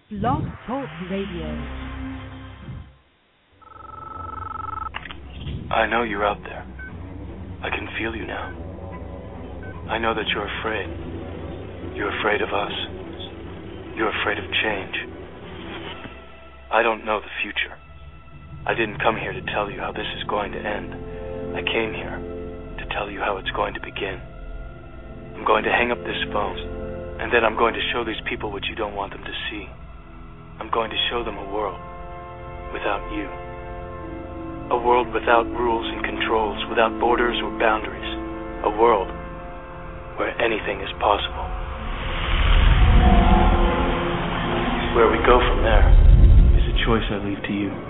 Blog Talk Radio. I know you're out there. I can feel you now. I know that you're afraid. You're afraid of us. You're afraid of change. I don't know the future. I didn't come here to tell you how this is going to end. I came here to tell you how it's going to begin. I'm going to hang up this phone, and then I'm going to show these people what you don't want them to see. I'm going to show them a world without you. A world without rules and controls, without borders or boundaries. A world where anything is possible. Where we go from there is a choice I leave to you.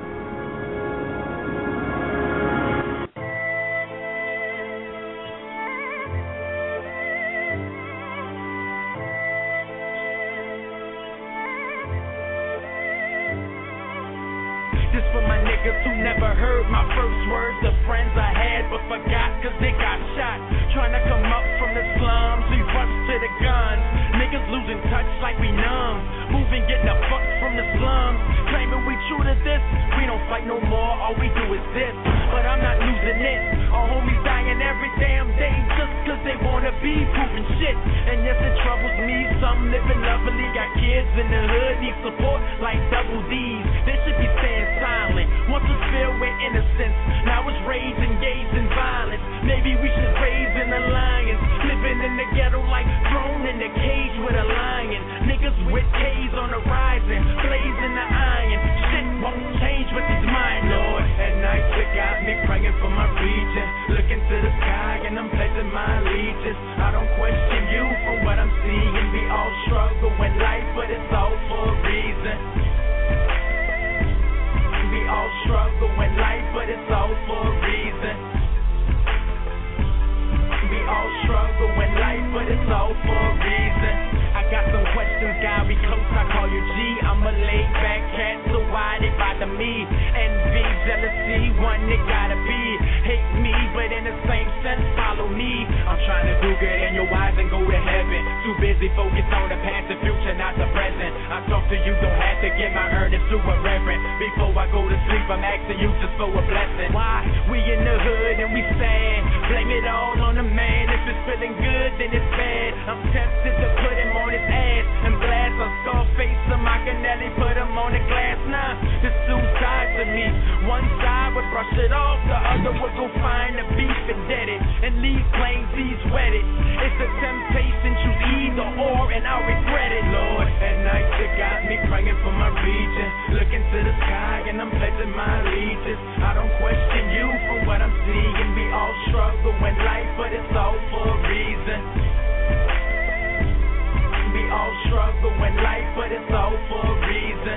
This for my niggas who never heard my first words. The friends I had but forgot cause they got shot. Trying to come up from the slums, we rush to the guns. Niggas losing touch like we numb. Moving, getting the fuck from the slums. Claiming we true to this, we don't fight no more, all we do is this. But I'm not losing it. Our homies dying every damn day just cause they wanna be proving shit. And yes, it troubles me, some living lovely. Got kids in the hood, need support like double D's. They should be staying silent. Once was filled with innocence, now it's rage engaged in violence. Maybe we should raise an alliance. Living in the ghetto like thrown in the cage with a lion. Niggas with K's on the rising, blazing the iron. Shit won't change with this mind, Lord. At night you got me praying for my region. Looking to the sky and I'm pledging my allegiance. I don't question you from what I'm seeing. We all struggle in life, but it's all for a reason. We all struggle in life, but it's all for a reason. We all struggle in life, but it's all for a reason. I got some questions, God, we close, I call you G. I'm a laid back cat, so why they bother me? Envy, jealousy, one it gotta be. Hate me, but in the same sense, follow me. I'm trying to do good in your eyes and go to heaven. Too busy focused on the past and future, not the present. I talk to you, don't have to get my earnings to a reverend. Before I go to sleep, I'm asking you just for a blessing. Why? We in the hood and we sad. Blame it all on the man. If it's feeling good, then it's bad. I'm tempted to put him on his ass and blast a Scarface or Machiavelli, put him on the glass. Nah, it's suicide to me. One side would brush it off, the other would go find the beef and dead it and leave plain T's wetted. It's a temptation, choose either or, and I'll regret it, Lord. At night you got me praying for my region. Looking to the sky and I'm pledging my allegiance. I don't question you from what I'm seeing. We all struggle in life, but it's all for a reason. We all struggle in life, but it's all for a reason.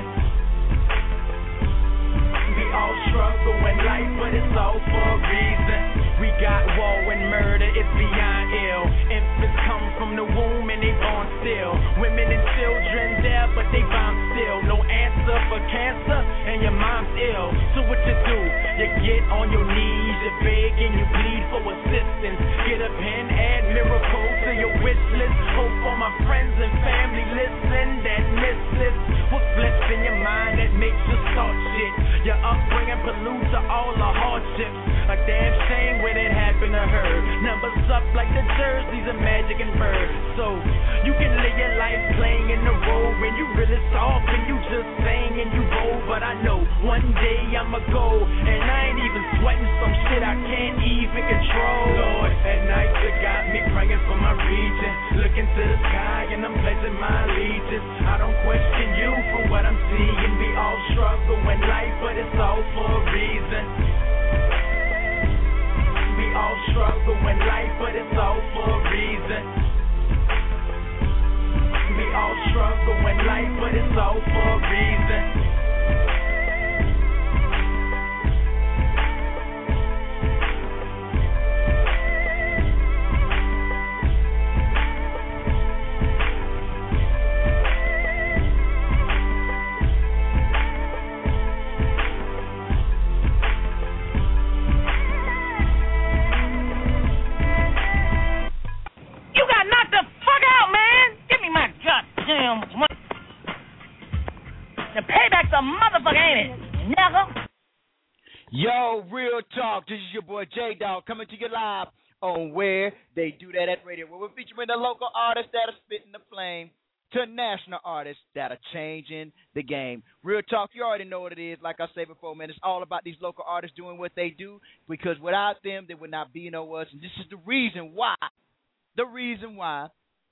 We all struggle in life, but it's all for a reason. We got war and murder, it's beyond ill. Infants come from the womb and they born still. Women and children there, but they bomb still. No answer for cancer, and your mom's ill. So what you do? You get on your knees, you beg and you plead for assistance. Get a pen, add miracles to your wish list. Hope all my friends and family listen that miss this. What flips in your mind that makes you start shit? Your upbringing pollutes to all the hardships. A damn shame when it happened to her. Numbers up like the jerseys of Magic and Bird. So you can live your life playing in the role when you really soft and you just sing and you roll. But I know one day I'ma go and I ain't even sweating some shit I can't even control. Lord, at night you got me praying for my region. Looking to the sky and I'm pledging my allegiance. I don't question you from what I'm seeing. We all struggle in life, but it's all for a reason. We all struggle in life, but it's all for a reason. We all struggle in life, but it's all for a reason. You got knocked the fuck out, man! Give me my goddamn money. That's a motherfucker, ain't it? Nigga. Yo, real talk. This is your boy J Dog coming to you live on Where They Do That at Radio, where we're featuring the local artists that are spitting the flame to national artists that are changing the game. Real talk, you already know what it is. Like I said before, man, it's all about these local artists doing what they do, because without them, there would not be no us. And this is the reason why. The reason why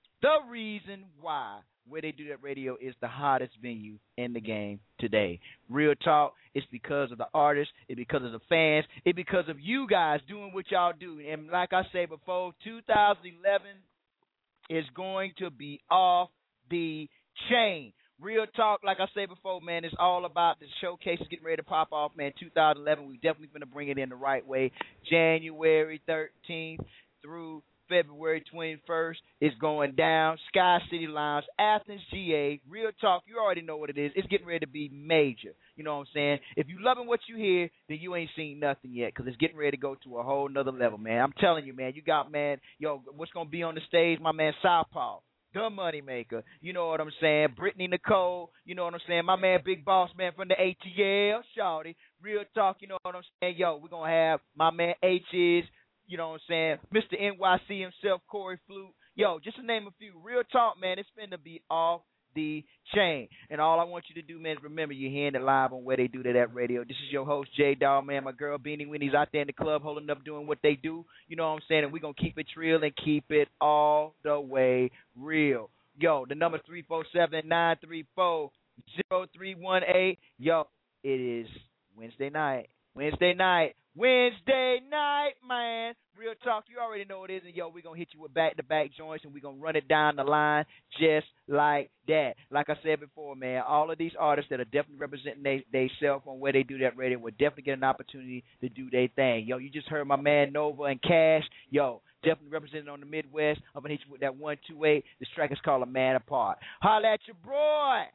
Where They Do That Radio is the hottest venue in the game today. Real talk, it's because of the artists, it's because of the fans, it's because of you guys doing what y'all do. And like I said before, 2011 is going to be off the chain. Real talk, like I said before, man, it's all about the showcases getting ready to pop off, man. 2011, we definitely going to bring it in the right way. January 13th through February 21st is going down. Sky City Lounge, Athens, GA. Real talk, you already know what it is. It's getting ready to be major. You know what I'm saying? If you loving what you hear, then you ain't seen nothing yet, because it's getting ready to go to a whole nother level, man. I'm telling you, man. You got, man, what's going to be on the stage? My man Southpaw, the Moneymaker. You know what I'm saying? Brittany Nicole. You know what I'm saying? My man Big Boss, man, from the ATL. Shawty. Real talk, you know what I'm saying? Yo, we're going to have my man H's. You know what I'm saying? Mr. NYC himself, Corey Flute. Yo, just to name a few. Real talk, man, it's finna be off the chain. And all I want you to do, man, is remember you're hearing it live on Where They Do That at Radio. This is your host, J Dog, man. My girl Beanie Winnie's out there in the club holding up doing what they do. You know what I'm saying? And we're going to keep it real and keep it all the way real. Yo, the number 347-934-0318. Yo, it is Wednesday night, man. Real talk, you already know what it is. And, yo, we're going to hit you with back-to-back joints, and we're going to run it down the line just like that. Like I said before, man, all of these artists that are definitely representing they self on Where They Do That Radio will definitely get an opportunity to do their thing. Yo, you just heard my man Nova and Cash. Yo, definitely representing on the Midwest. I'm going to hit you with that 128. This track is called A Man Apart. Holla at your boy.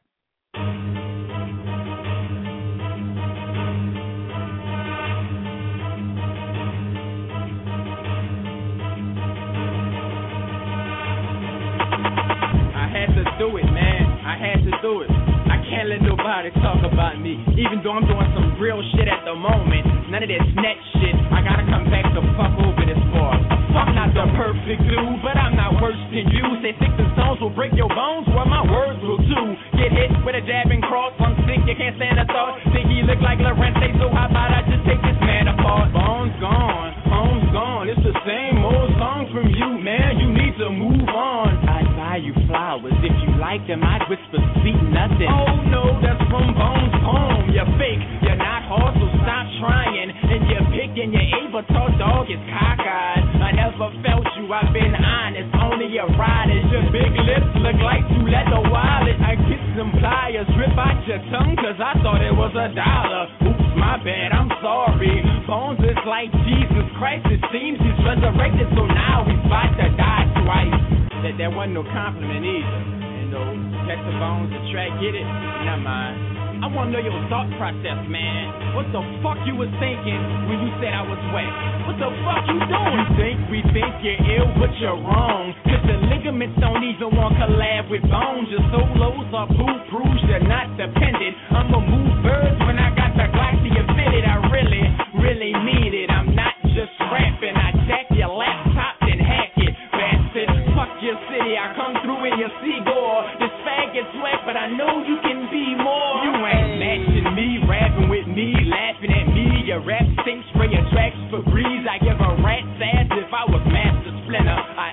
Do it, man. I had to do it. I can't let nobody talk about me, even though I'm doing some real shit at the moment. None of this net shit. I gotta come back to fuck over this bar. I'm not the perfect dude, but I'm not worse than you. Say sticks and stones will break your bones, well my words will too. Get hit with a jabbing cross, I'm sick, you can't stand a thought. Think he look like Lorente, so how about I just take this man apart? Bones gone, home's gone. It's the same old song from you, man. You need to move on. I'd buy you flowers if you like them. I'd whisper sweet nothing. Oh no, that's from Bones' poem. You're fake, you're not hard, so stop trying. And you're picking your Avatar dog is cockeyed. I never felt you, I've been honest. Only a ride is your big lips look like two leather wallet. I get some pliers, rip out your tongue, cause I thought it was $1. Oops, my bad, I'm sorry. Bones is like Jesus Christ, it seems he's resurrected, so now he's about to die twice. That wasn't no compliment either. You know, catch the Bones, the track, get it? Never mind. I wanna know your thought process, man. What the fuck you was thinking when you said I was wet? What the fuck you doing? We think you're ill, but you're wrong. Cause the ligaments don't even want collab with bones. Your solos are boo-proof, they're not dependent. I'ma move birds when I got the Gloxia fitted. I really need it. I'm not just rapping. I jack your laptop and hack it, bastard. Fuck your city, I come through in your Seagull. This faggot's wet, but I know you can be more. You ain't matching me, rapping with me, laughing at me. Your rap stinks, spray your tracks for breeze. I give a rat's ass if I was Master Splinter. I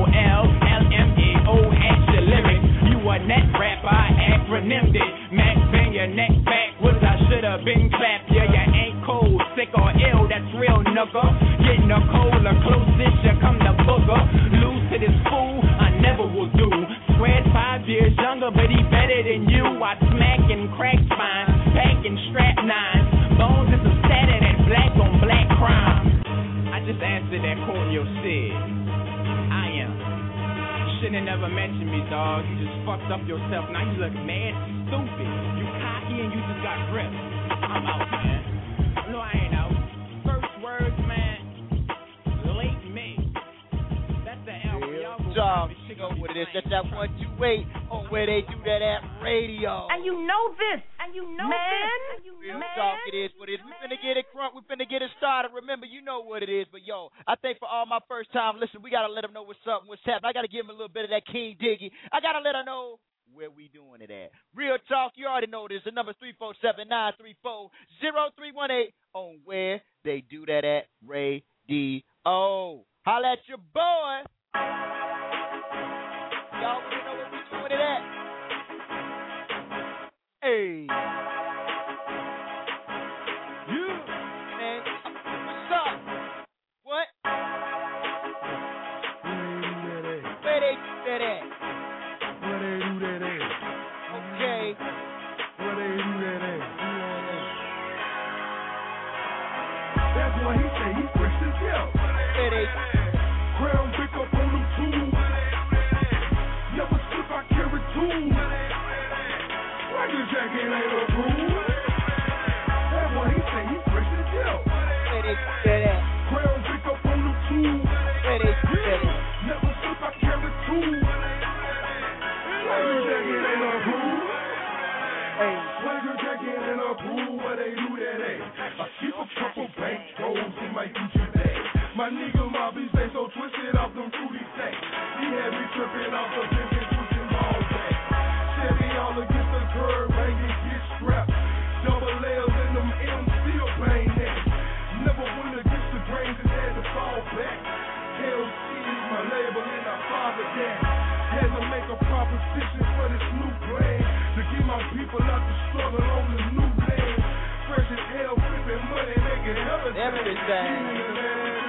LOL, LMAO, at your lyrics. You a net rapper, I acronymed it. Max, bang your neck backwards, I should've been clapped. Yeah, you ain't cold, sick or ill, that's real, nigga. Getting a cola, close this, you come to booger. Lose to this fool, I never will do. Swear 5 years younger, but he better than you. I smack and crack spines, pack and strap nines. Bones is a static and black on black crime. I just answered that quote you said. I am. You shouldn't have never mentioned me, dog. You just fucked up yourself. Now you look mad stupid. You cocky and you just got ripped. I'm out, man. No, I ain't out. First words, man. Late May. That's the album. Y'all go find me. know what it is. That's that 128 on Where They Do That at Radio. And you know this. And you know man. This. Real talk, it is what it is. We finna get it crunk. We finna get it started. Remember, you know what it is. But, yo, I think for all my first time, listen, we got to let them know what's up and what's happening. I got to give them a little bit of that King Diggy. I got to let them know where we doing it at. Real talk, you already know this. The number 347-934-0318 on Where They Do That at Radio. Holla at your boy. Y'all already know where we doing it at. Hey. You, man. What's up? What? Where they do that at? Where they do that at? Okay. Where they do that at? That's what he say. He fresh as hell. Where they Crown pick up on them tools. Never slip, I carry tools. Like a jacket ain't a rule. That's what he say. He fresh as hell. Where they do that at? Crown pick up on them tools. Where they do that at? Never slip, I carry tools. Like a jacket ain't a rule. Hey, swagger jacket and a pool, where they do that at? I keep a couple bank rolls in my Gucci bag. My nigga Mobby stay so twisted off them fruity sacks. He had me tripping off the pimpin' switching ball back. Chevy all against the curb, banging, get strapped. Double L's in them M, still bang that. Never went against the grains and had to fall back. Hell is my label and I father that. Had to make a proposition for this new brand. To get my people out the struggle on the new land. Fresh as hell, flipping money, making hella everything.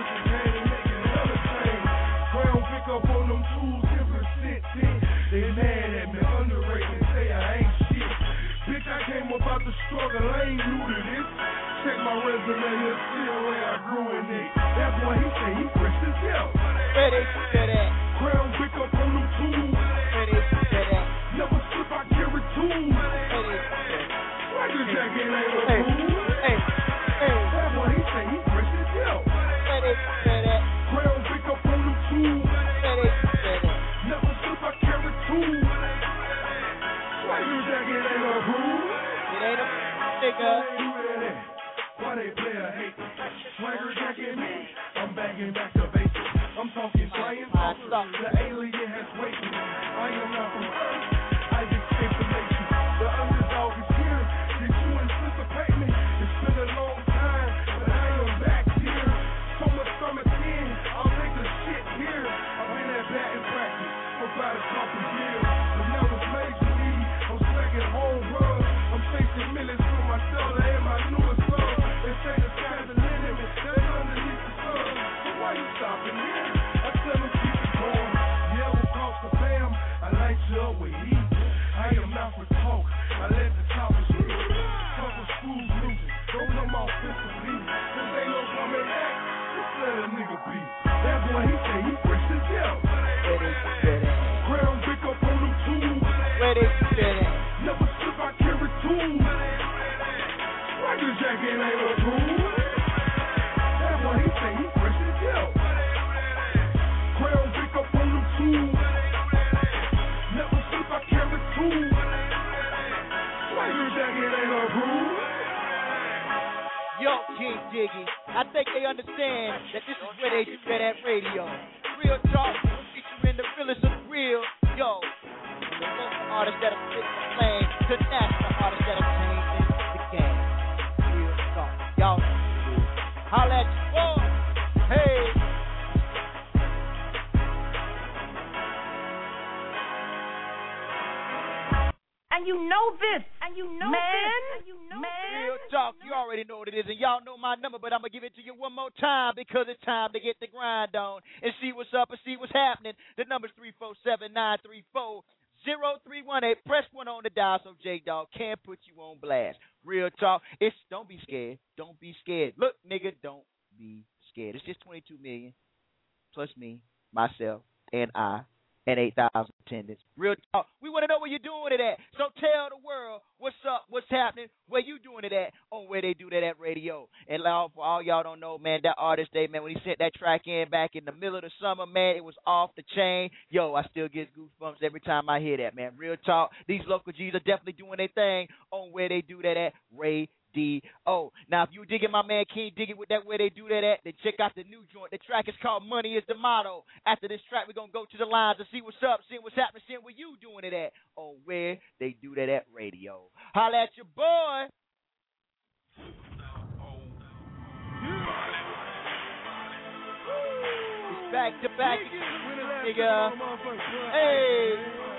Crown pick up on them tools, 10% in. They mad at me, underrated, say I ain't shit. Bitch, I came about the struggle, I ain't new to this. Check my resume, you'll see the way I grew in it. That's what he say, he fresh as hell. Where they do that at? Crown pick up on them tools. Where they do that at? Never slip, I carry tools. Where they do that at? Like a jacket ain't a Hey, fool. hey, hey. That's what he say, he fresh as hell. Where they do that at? Crown pick up on them tools. Where they do that at? Never slip, I carry tools. Like a jacket ain't a fool. It ain't a nigga. Why they play a hate? Swagger jacket me, I'm banging back to basics. I'm talking science, the alien has waited. I am not from Earth, I escaped the nation. The underdog is here, did you anticipate me? It's been a long time, but I am back here. So much summer in, I'll take the shit here. I've been at batting practice for about a couple years. But now it's major league, I'm smacking home runs. I'm chasing millions for my daughter and my newest son. They say the sky's the limit, that's underneath the sun. So why you stopping here? I tell them keep it going. Yeah, we'll cross the fam. I light you up with heat. I am not for talk. I let the choppers shoot. Couple screws loose. Don't come off physically. Cause ain't no coming back. Just let a nigga be. That's what he say. He fresh as hell. Where they do that at? Crown pick up on them tools. Where they do that at? Never slip, I carry tools. Like a jacket ain't a tool. That's what he say, he fresh as hell. Crown pick up on them tools. Never slip, I carry tools. Like a jacket ain't a tool. Yo, King Diggy, I think they understand that this is where they do that at radio. Real talk, we'll get you in the realest of real. Yo, the local artists that are spitting the flame to national artists that are changing the game. Real talk, y'all know what it is. Holla at your boy. Hey. And you know this. And you know this. And you know Real talk, you already know what it is, and y'all know my number, but I'm going to give it to you one more time because it's time to get the grind on and see what's up and see what's happening. The number's 347-934-0318. Press 1 on the dial so J-Dog can put you on blast. Real talk, don't be scared. Don't be scared. Look, nigga, don't be scared. It's just 22 million plus me, myself, and I, and 8,000 attendance. Real talk. We want to know where you're doing it at. So tell the world what's up, what's happening, where you doing it at on Where They Do That at Radio. And for all y'all don't know, man, that Artist Day, man, when he sent that track in back in the middle of the summer, man, it was off the chain. Yo, I still get goosebumps every time I hear that, man. Real talk. These local G's are definitely doing their thing on Where They Do That at Radio. Now, if you digging my man King Digging with that Where They Do That at, then check out the new joint. The track is called Money is the Motto. After this track, we're going to go to the lines and see what's up, see what's happening, see where you doing it at on Where They Do That at Radio. Holla at your boy. It's back to back, nigga. Hey.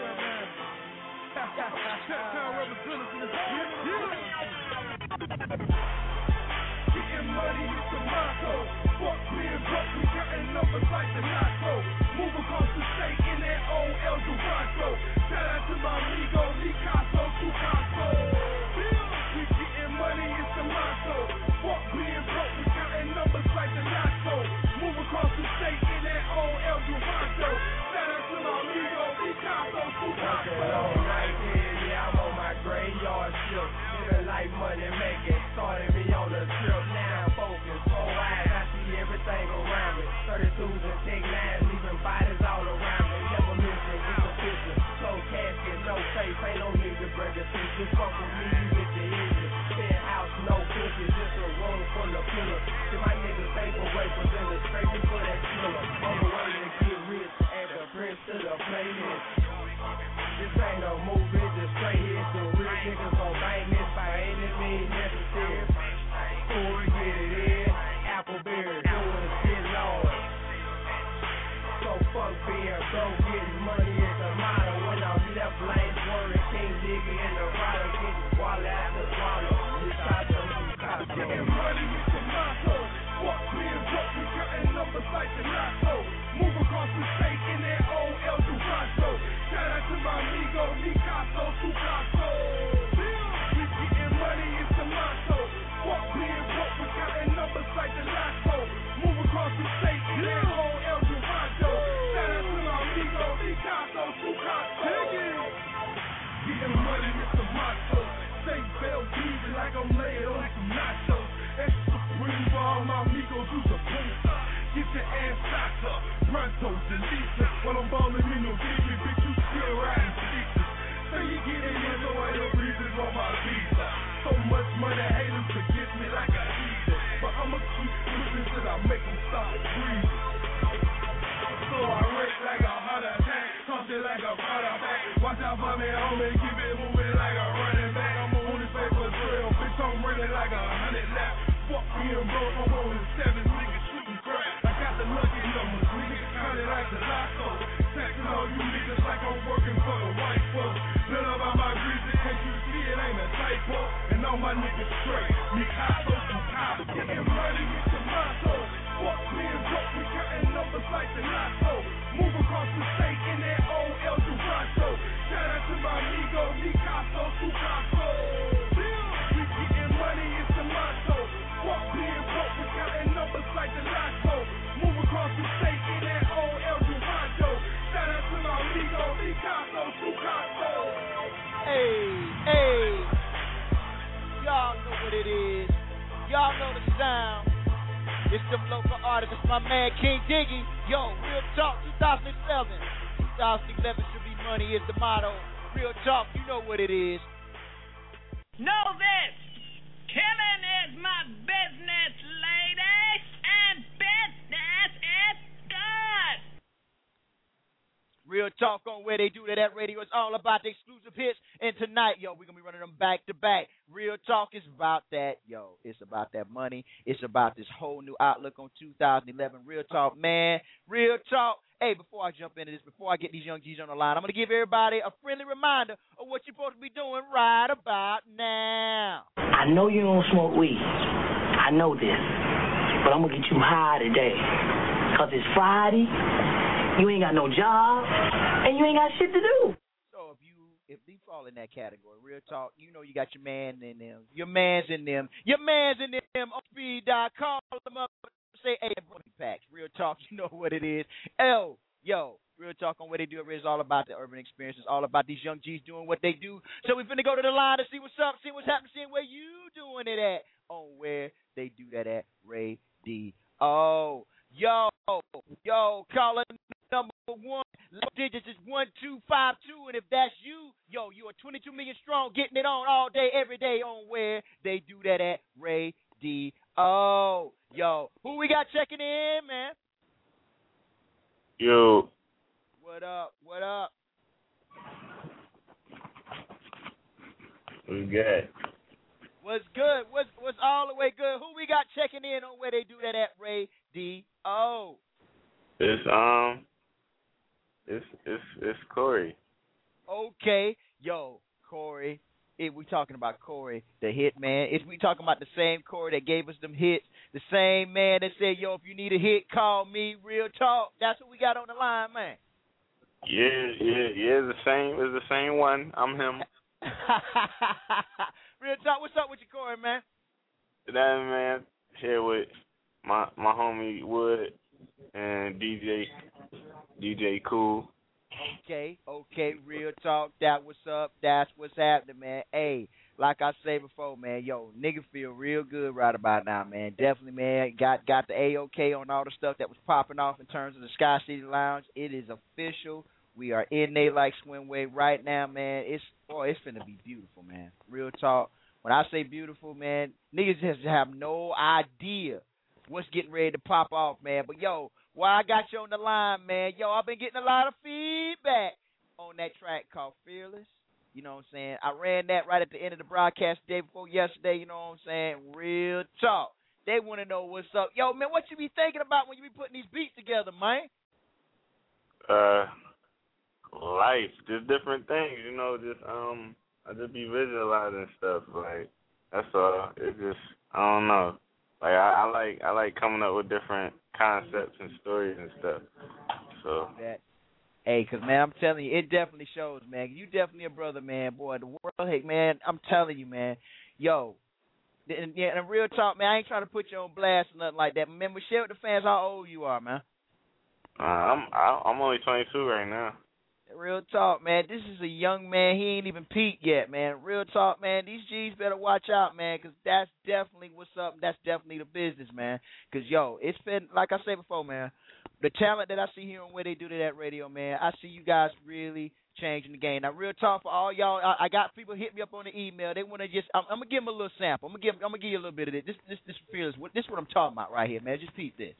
Getting money is the motto. Fuck being broke, we counting numbers like the lotto. Move across the state in that old El Dorado. Shout out to my amigo, Picasso, Picasso. We getting money is the motto. Fuck being broke, we counting numbers like the lotto. Move across the state in that old El Dorado. Shout out to my amigo, Picasso, Picasso. All night, yeah, I'm on my graveyard shift. Living like money making, started me on the trip. Now I'm focused, so wide, I see everything around me. 32s and Tech 9s, leaving bodies all around me. Never missing, it's a picture. No casket, no face, ain't no nigga bring a piece. Just fuck with me, you get the easy. Penthouse, no pictures, just a room full of pillars. See my niggas vaporwafers in the straight before that killer. On the way to get rich, add the prince to the playlist. This ain't a movie, just straight hit. The real niggas gon' bang this by any means necessary. Before we get it in, Appleberry, doing the shit, Lord. So fuck being broke, getting money is the motto. When I'm left lane, swerving, King Diggy in the rider, get the wallet out the swallow. You try to getting money is the motto. Fuck being broke, we counting numbers like the lotto. Move across the state in that old El Dorado. Shout out to my amigo, Picasso, Picasso. We getting money is the motto. Fuck being broke, we counting numbers like the lotto. Move across the state in that old El Dorado. Shout out to my amigo, Picasso, Picasso. Getting money is the motto. Say bell breathing like I'm laying on some nachos. Extra supreme for all my amigos who's a booster. Get your ass locked up, pronto, delete it. While I'm balling in no baby, bitch, you still riding sneakers. Say you get in here, so I don't reason for my visa. So much money, haters forget me like a eater. But I'ma keep moving till I make them stop breathing. So I rake like a heart attack, something like a quarterback. Watch out for me, homie, keep it moving like a running back. I'm on the paper trail, bitch, I'm running like 100 laps. Fuck being broke, I'm on the 7 niggas shooting crap. I got the lucky numbers, niggas counted like the lotto. Taxing all you niggas like I'm working for the white folks. None about my greasy, can't you see it ain't a typo? And all my niggas straight, Picasso, Picasso. Getting money with the motto. Fuck being broke, we counting numbers like the lotto. Move across the state in that old El Dorado. Shout out to my amigo, Picasso, Picasso. We getting money, it's the motto. Fuck being broke, we counting numbers like the lotto. Move across the state in that old El Dorado. Shout out to my amigo, Picasso, Picasso. Hey, y'all know what it is. Y'all know the sound. It's the local artist. It's my man King Diggy. Yo, Real Talk 2011. 2011 should be money is the motto. Real Talk, you know what it is. Know this. Killing is my business, ladies, and business is good. Real Talk on Where They Do That at Radio. It's all about the exclusive hits. And tonight, yo, we're going to be running them back to back. Real Talk is about that, yo. It's about that money. It's about this whole new outlook on 2011. Real Talk, man. Real Talk. Hey, before I jump into this, before I get these young G's on the line, I'm going to give everybody a friendly reminder of what you're supposed to be doing right about now. I know you don't smoke weed. I know this. But I'm going to get you high today. Because it's Friday. You ain't got no job, and you ain't got shit to do. So if you fall in that category, Real Talk, you know you got your man in them, your man's in them on speed.com. Call them up, say, hey, packs. Real Talk, you know what it is. Yo, Real Talk on Where They Do It is all about the urban experience. It's all about these young G's doing what they do. So we're finna go to the line to see what's up, see what's happening, see where you doing it at on Where They Do That at Ray D. Oh, yo, caller number 1. Digits is 1252, and if that's you, yo, you are 22 million strong, getting it on all day, every day on Where They Do That at Ray D. Oh, yo, who we got checking in, man? Yo. What up? What up? What's good? What's good? What's all the way good? Who we got checking in on Where They Do That at Ray D. O? It's Corey. Okay, yo, Corey. If we talking about Corey, the hit man. If we talking about the same Corey that gave us them hits, the same man that said, yo, if you need a hit, call me. Real talk. That's what we got on the line, man. Yeah. It's the same one. I'm him. Real talk. What's up with you, Corey, man? That man here with my homie Wood and DJ Cool. Okay, real talk. That what's up. That's what's happening, man. Hey, like I said before, man, yo, nigga feel real good right about now, man. Definitely, man. Got the A-OK on all the stuff that was popping off in terms of the Sky City Lounge. It is official. We are in They Like Swimway right now, man. It's finna be beautiful, man. Real talk. When I say beautiful, man, niggas just have no idea what's getting ready to pop off, man. But, yo, while I got you on the line, man, yo, I've been getting a lot of feedback on that track called Fearless. You know what I'm saying? I ran that right at the end of the broadcast the day before yesterday, you know what I'm saying? Real talk. They want to know what's up. Yo, man, what you be thinking about when you be putting these beats together, man? Life, just different things, you know, I just be visualizing stuff, like, that's all. It just, I don't know. Like, I like coming up with different concepts and stories and stuff, so. Hey, because, man, I'm telling you, it definitely shows, man. You definitely a brother, man. Boy, the world, hey, man, I'm telling you, man. Yo, and real talk, man, I ain't trying to put you on blast or nothing like that. Remember, share with the fans how old you are, man. I'm only 22 right now. Real talk, man. This is a young man. He ain't even peaked yet, man. Real talk, man. These G's better watch out, man, because that's definitely what's up. That's definitely the business, man. Because, yo, it's been, like I said before, man, the talent that I see here on Where They Do That radio, man, I see you guys really changing the game. Now, real talk for all y'all, I got people hit me up on the email. They want to just, I'm going to give them a little sample. I'm going to give you a little bit of it. This feels, this is what I'm talking about right here, man. Just peep this.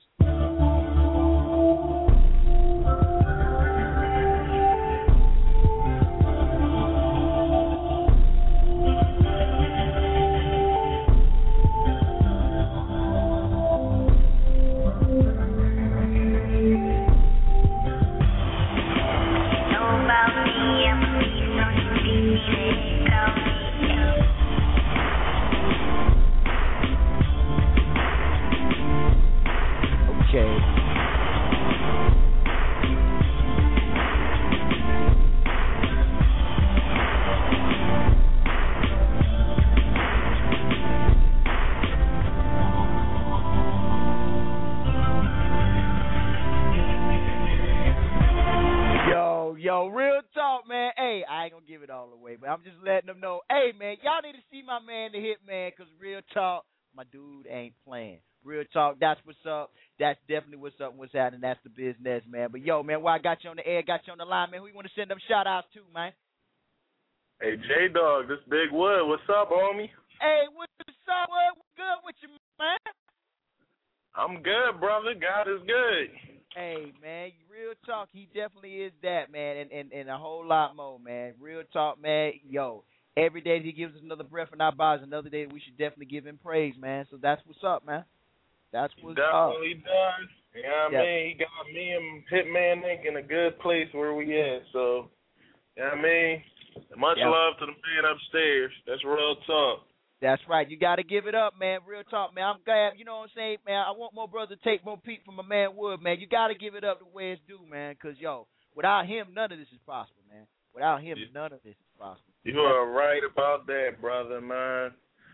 I'm just letting them know, hey, man, y'all need to see my man, the Hitman, because real talk, my dude ain't playing. Real talk, that's what's up. That's definitely what's up and what's happening. That's the business, man. But, yo, man, while I got you on the air, got you on the line, man, who you want to send them shout-outs to, man? Hey, J-Dog, this Big Wood. What's up, homie? Hey, what's up, Wood? What's good with you, man? I'm good, brother. God is good. Hey, man, real talk, he definitely is that, man, and a whole lot more, man. Real talk, man, yo, every day he gives us another breath in our bodies, another day we should definitely give him praise, man. So that's what's up, man. That's what's up. Definitely does. You know what I mean? He got me and Hitman Inc. in a good place where we at. So, you know what I mean? Much love to the man upstairs. That's real talk. That's right. You got to give it up, man. Real talk, man. I'm glad, you know what I'm saying, man. I want more brothers to take more peep from my man Wood, man. You got to give it up the way it's due, man, because, yo, without him, none of this is possible, man. Without him, none of this is possible. You are right about that, brother, man.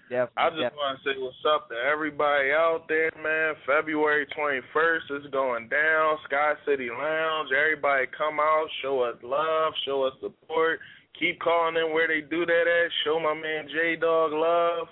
I just want to say what's up to everybody out there, man. February 21st is going down. Sky City Lounge. Everybody come out, show us love, show us support. Keep calling in where they do that at. Show my man J-Dog love.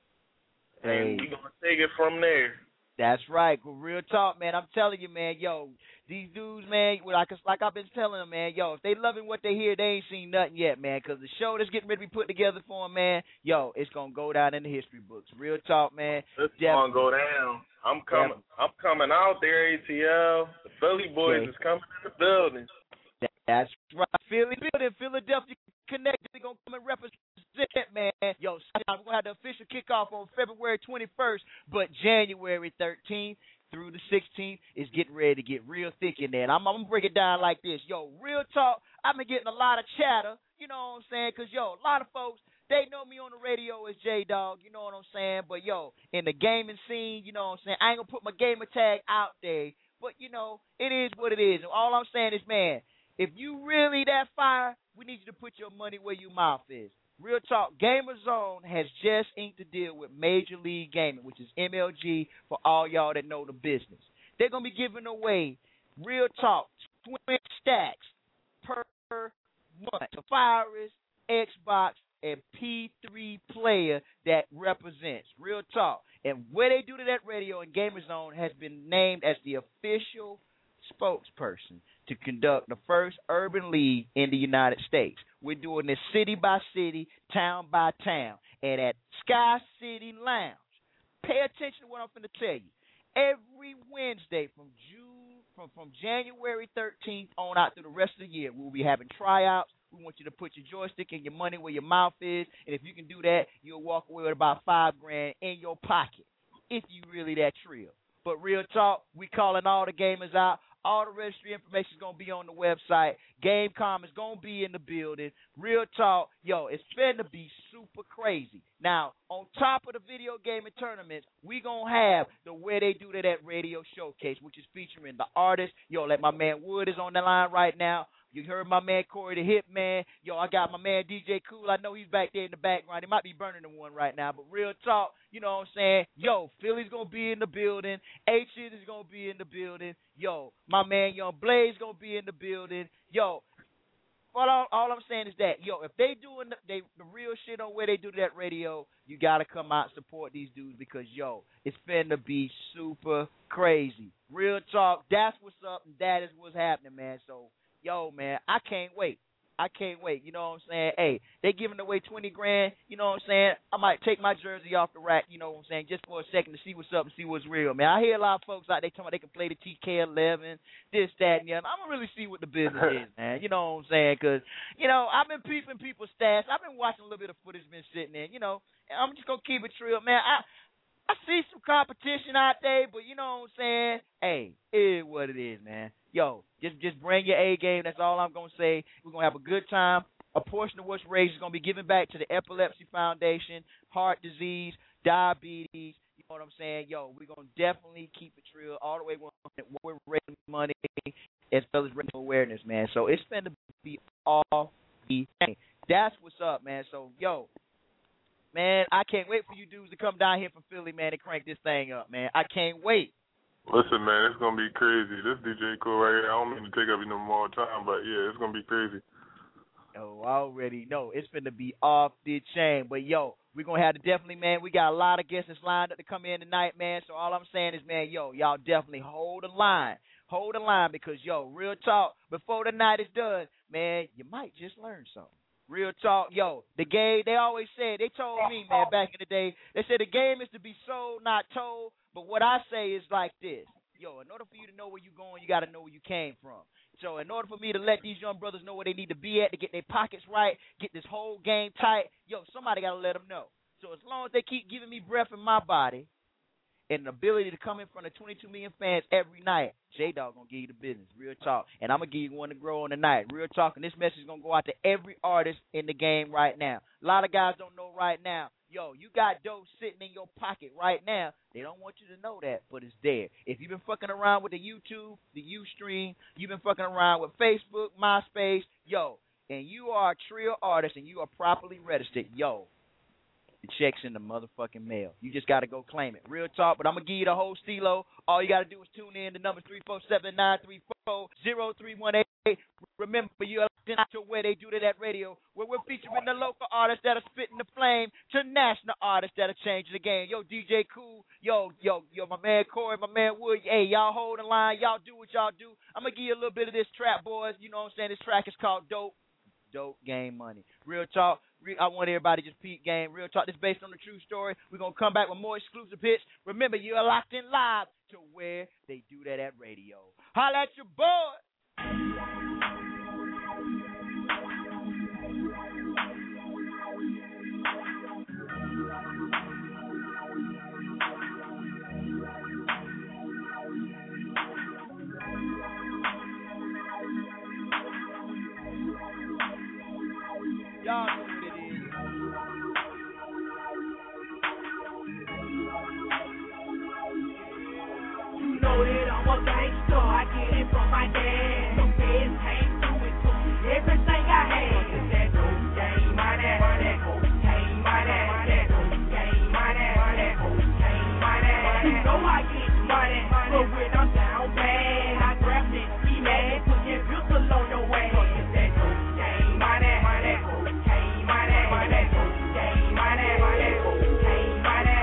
And we going to take it from there. That's right. Well, real talk, man. I'm telling you, man, yo, these dudes, man, like I've been telling them, man, yo, if they loving what they hear, they ain't seen nothing yet, man, because the show that's getting ready to be put together for them, man, yo, it's going to go down in the history books. Real talk, man. It's going to go down. I'm coming out there, ATL. The Philly boys is coming in the building. That's right. Philadelphia Connected. They're going to come and represent, man. Yo, we're going to have the official kickoff on February 21st, but January 13th through the 16th is getting ready to get real thick in there. And I'm going to break it down like this. Yo, real talk, I've been getting a lot of chatter, you know what I'm saying, because, yo, a lot of folks, they know me on the radio as J-Dog, you know what I'm saying, but, yo, in the gaming scene, you know what I'm saying, I ain't going to put my gamer tag out there, but, you know, it is what it is. And all I'm saying is, man, if you really that fire, we need you to put your money where your mouth is. Real talk, Gamer Zone has just inked a deal with Major League Gaming, which is MLG, for all y'all that know the business. They're going to be giving away, real talk, 20 stacks per month. The Virus, Xbox, and P3 player that represents. Real talk. And where they do to that radio and Gamer Zone has been named as the official spokesperson to conduct the first urban league in the United States. We're doing this city by city, town by town, and at Sky City Lounge. Pay attention to what I'm going to tell you. Every Wednesday from January 13th on out through the rest of the year, we'll be having tryouts. We want you to put your joystick and your money where your mouth is, and if you can do that, you'll walk away with about $5,000 in your pocket if you really that trill. But real talk, we calling all the gamers out. All the registry information is going to be on the website. Gamecom is going to be in the building. Real talk, yo, it's finna be super crazy. Now, on top of the video gaming tournaments, we going to have the Where They Do That at Radio Showcase, which is featuring the artists. Yo, like my man Wood is on the line right now. You heard my man Corey the Hitman. Yo, I got my man DJ Cool. I know he's back there in the background. He might be burning the one right now, but real talk, you know what I'm saying? Yo, Philly's going to be in the building. H-Shit is going to be in the building. Yo, my man Young Blaze going to be in the building. Yo, all I'm saying is that, yo, if they doing the real shit on Where They Do That radio, you got to come out and support these dudes because, yo, it's finna be super crazy. Real talk, that's what's up, and that is what's happening, man. So, yo, man, I can't wait. You know what I'm saying? Hey, they giving away $20,000. You know what I'm saying? I might take my jersey off the rack, you know what I'm saying, just for a second to see what's up and see what's real, man. I hear a lot of folks out there talking about they can play the TK11, this, that, and the other. I'm going to really see what the business is, man. You know what I'm saying? Because, you know, I've been peeping people's stats. I've been watching a little bit of footage been sitting there, you know. And I'm just going to keep it real, man. I see some competition out there, but you know what I'm saying? Hey, it is what it is, man. Yo, just bring your A game. That's all I'm going to say. We're going to have a good time. A portion of what's raised is going to be given back to the Epilepsy Foundation, heart disease, diabetes. You know what I'm saying? Yo, we're going to definitely keep it real all the way when we're raising money as well as raising awareness, man. So it's going to be all the thing. That's what's up, man. So, yo, man, I can't wait for you dudes to come down here from Philly, man, and crank this thing up, man. I can't wait. Listen, man, it's going to be crazy. This DJ Cool right here, I don't mean to take up no more time, but, yeah, it's going to be crazy. Oh, I already know. It's going to be off the chain. But, yo, we're going to have to definitely, man, we got a lot of guests that's lined up to come in tonight, man. So all I'm saying is, man, yo, y'all definitely hold the line. Hold the line because, yo, real talk, before the night is done, man, you might just learn something. Real talk, yo, the game, they always said, they told me, man, back in the day, they said the game is to be sold, not told. But what I say is like this. Yo, in order for you to know where you're going, you got to know where you came from. So in order for me to let these young brothers know where they need to be at to get their pockets right, get this whole game tight, yo, somebody got to let them know. So as long as they keep giving me breath in my body and the ability to come in front of 22 million fans every night, J-Dog going to give you the business, real talk. And I'm going to give you one to grow on tonight, real talk. And this message is going to go out to every artist in the game right now. A lot of guys don't know right now. Yo, you got dough sitting in your pocket right now. They don't want you to know that, but it's there. If you've been fucking around with the YouTube, the Ustream, you've been fucking around with Facebook, MySpace, yo, and you are a trill artist and you are properly registered, yo, The check's in the motherfucking mail. You just got to go claim it. Real talk, but I'm going to give you the whole stilo. All you got to do is tune in. The number 347-934-0318. Remember, you're to where they do to that radio, where we're featuring the local artists that are spitting the flame to national artists that are changing the game. Yo, DJ Cool. Yo, my man Corey, my man Wood. Hey, y'all hold the line. Y'all do what y'all do. I'm going to give you a little bit of this trap, boys. You know what I'm saying? This track is called Dope. Dope Game Money. Real talk. I want everybody to just peep game. Real talk. This is based on the true story. We're going to come back with more exclusive hits. Remember, you are locked in live to where they do that at radio. Holla at your boy. Y'all know what it is. You know that I'm a gangster. I get it from my dad. The feds came through and took everything I had. It's that dope game, money, that cocaine, money, that dope game, money, that cocaine, money. You know I get money, but when I'm down bad, I grab it, ski mad, put your pistol on your ass. It's that dope game, money, that cocaine, money, that cocaine, money, that cocaine, money.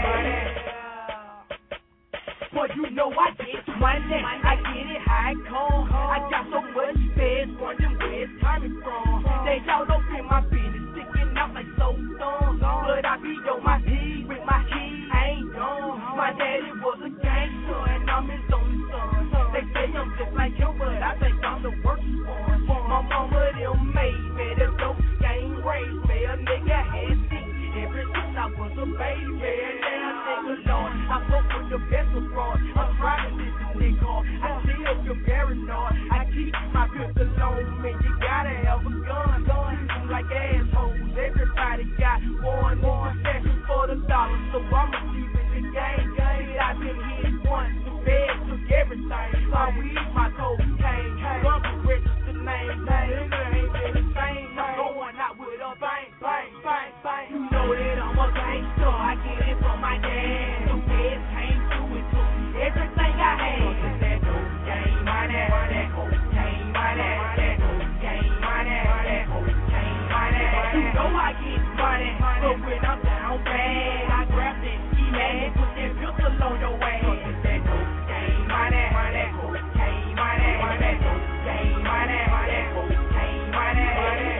But you know I get money, I get it high come. I got so much space, wondering where it's coming from. They all up in my business, sticking out like so dumb. But I be on my P with my keys, I ain't dumb. My daddy was a gangster and I'm his only son. They say I'm just like him, but I think I'm the worst one. My mama them made me the dope game raised me. A nigga had sick ever since I was a baby. And then I thank the Lord, I fuck with the best of fraud. I'm trying to listen, nigga. I still feel paranoid. I keep my pistol on me. You gotta have a gun. Treat like assholes. Everybody got one possession for the dollar, so I'ma keep it the game. I've been hit once. The feds took everything. My weed, my cocaine. Government registered name. Nigga ain't been the same. I'm going out with a bang, bang, bang, bang. You know that I'm a gangster. I get it from my dad. The feds came through and took everything I had. It's that dope game, money, that cocaine, money, that cocaine, money, that cocaine, money. You know I get money, but when I'm down bad, I grab that ski mad, put that pistol on your ass. It's that dope game, money, that cocaine, money, that cocaine, money, that cocaine, money.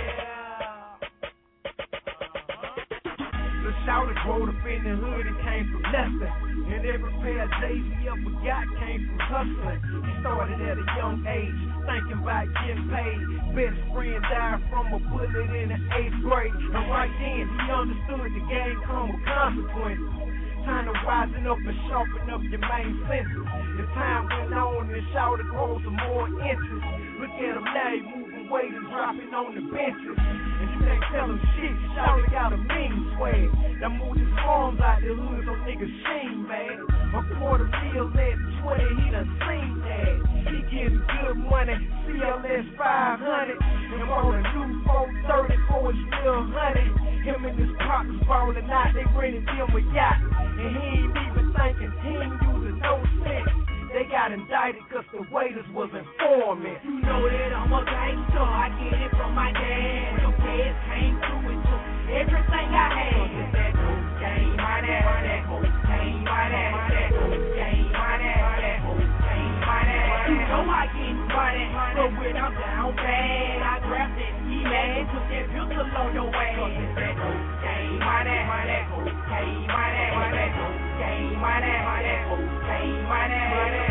The shouter growed up in the hood and came from nothing. And every pair of J's he ever got came from hustling. He started at a young age, thinking about getting paid. Best friend died from a bullet in the 8th grade. And right then he understood the game come with consequences. Time to rising up and sharpen up your main senses. As time went on, the shouter grows some more inches. Look at him now, he moving weight and dropping on the benches. And you can't tell him shit, shouter got a mean swag. Now move his arms out the hood so niggas sheen, man. A quarter meal at 20, he done seen that. He getting good money, CLS 500. And bought a new 430 for his real honey. Him and his partners ballin' out, they rented him a yacht. And he ain't even thinking, he ain't using no sense. They got indicted cause the waiters was informing. You know that I'm a gangster, I get it from my dad. The feds came through and took everything I had. It's that cocaine, money, that cocaine, money, that cocaine, money, that cocaine, money. You know I get money, but when I'm down bad, I grab that ski mad, put that pistol on your ass. It's that cocaine, money, that cocaine, money, that cocaine, money, that cocaine, money.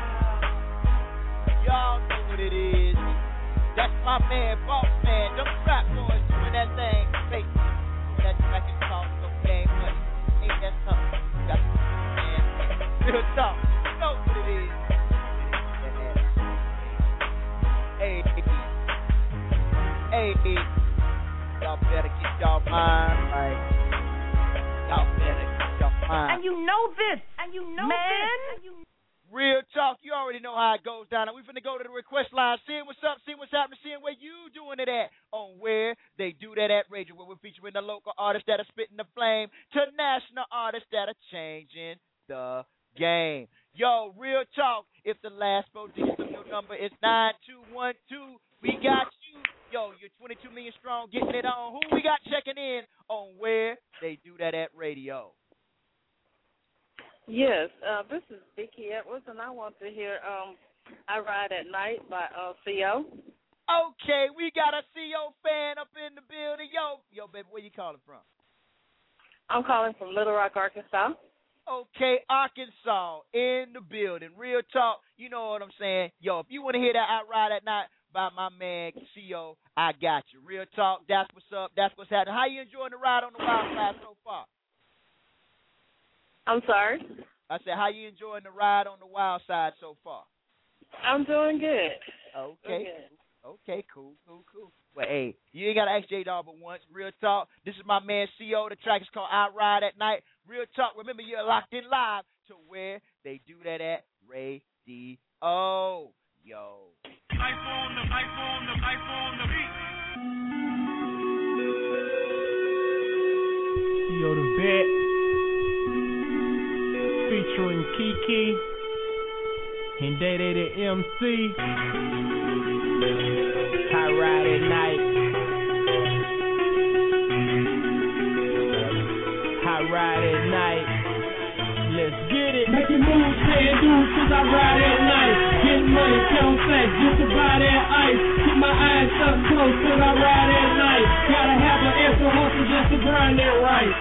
Y'all know what it is. That's my man, Boss Man. Them trap boys doing that thing. Fake. That track is called No Game Money. Ain't that something? Got man. Real talk. You know what it is. Hey. Y'all better get y'all mind right. Y'all better get y'all mind. And you know this. And you know man. This. Real talk, you already know how it goes down. And we finna go to the request line, seeing what's up, seeing what's happening, seeing where you doing it at on Where They Do That at Radio, where we're featuring the local artists that are spitting the flame to national artists that are changing the game. Yo, real talk, if the last 4 digits of your number is 9212, we got you. Yo, you're 22 million strong, getting it on. Who we got checking in on Where They Do That at Radio? Yes, this is Vicki Edwards, and I want to hear I Ride at Night by CO. Okay, we got a CO fan up in the building. Yo, baby, where you calling from? I'm calling from Little Rock, Arkansas. Okay, Arkansas in the building. Real talk, you know what I'm saying. Yo, if you want to hear that I Ride at Night by my man CO, I got you. Real talk, that's what's up, that's what's happening. How you enjoying the ride on the wild side so far? I'm sorry? I said, how you enjoying the ride on the wild side so far? I'm doing good. Okay. Okay, cool. Well, hey, you ain't got to ask J-Dog but once. Real talk, this is my man CO. The track is called I Ride at Night. Real talk, remember you're locked in live to Where They Do That at Radio. Yo. iPhone the beat. CO the Vet. Featuring Kiki and Day Day the MC. I Ride at Night. I Ride at Night. Let's get it. Make your moves, pay and dues, cause I ride at night. Getting money, count sex, just to buy that ice. Keep my eyes up close, cause I ride at night. Gotta have an extra hustle just to grind that right.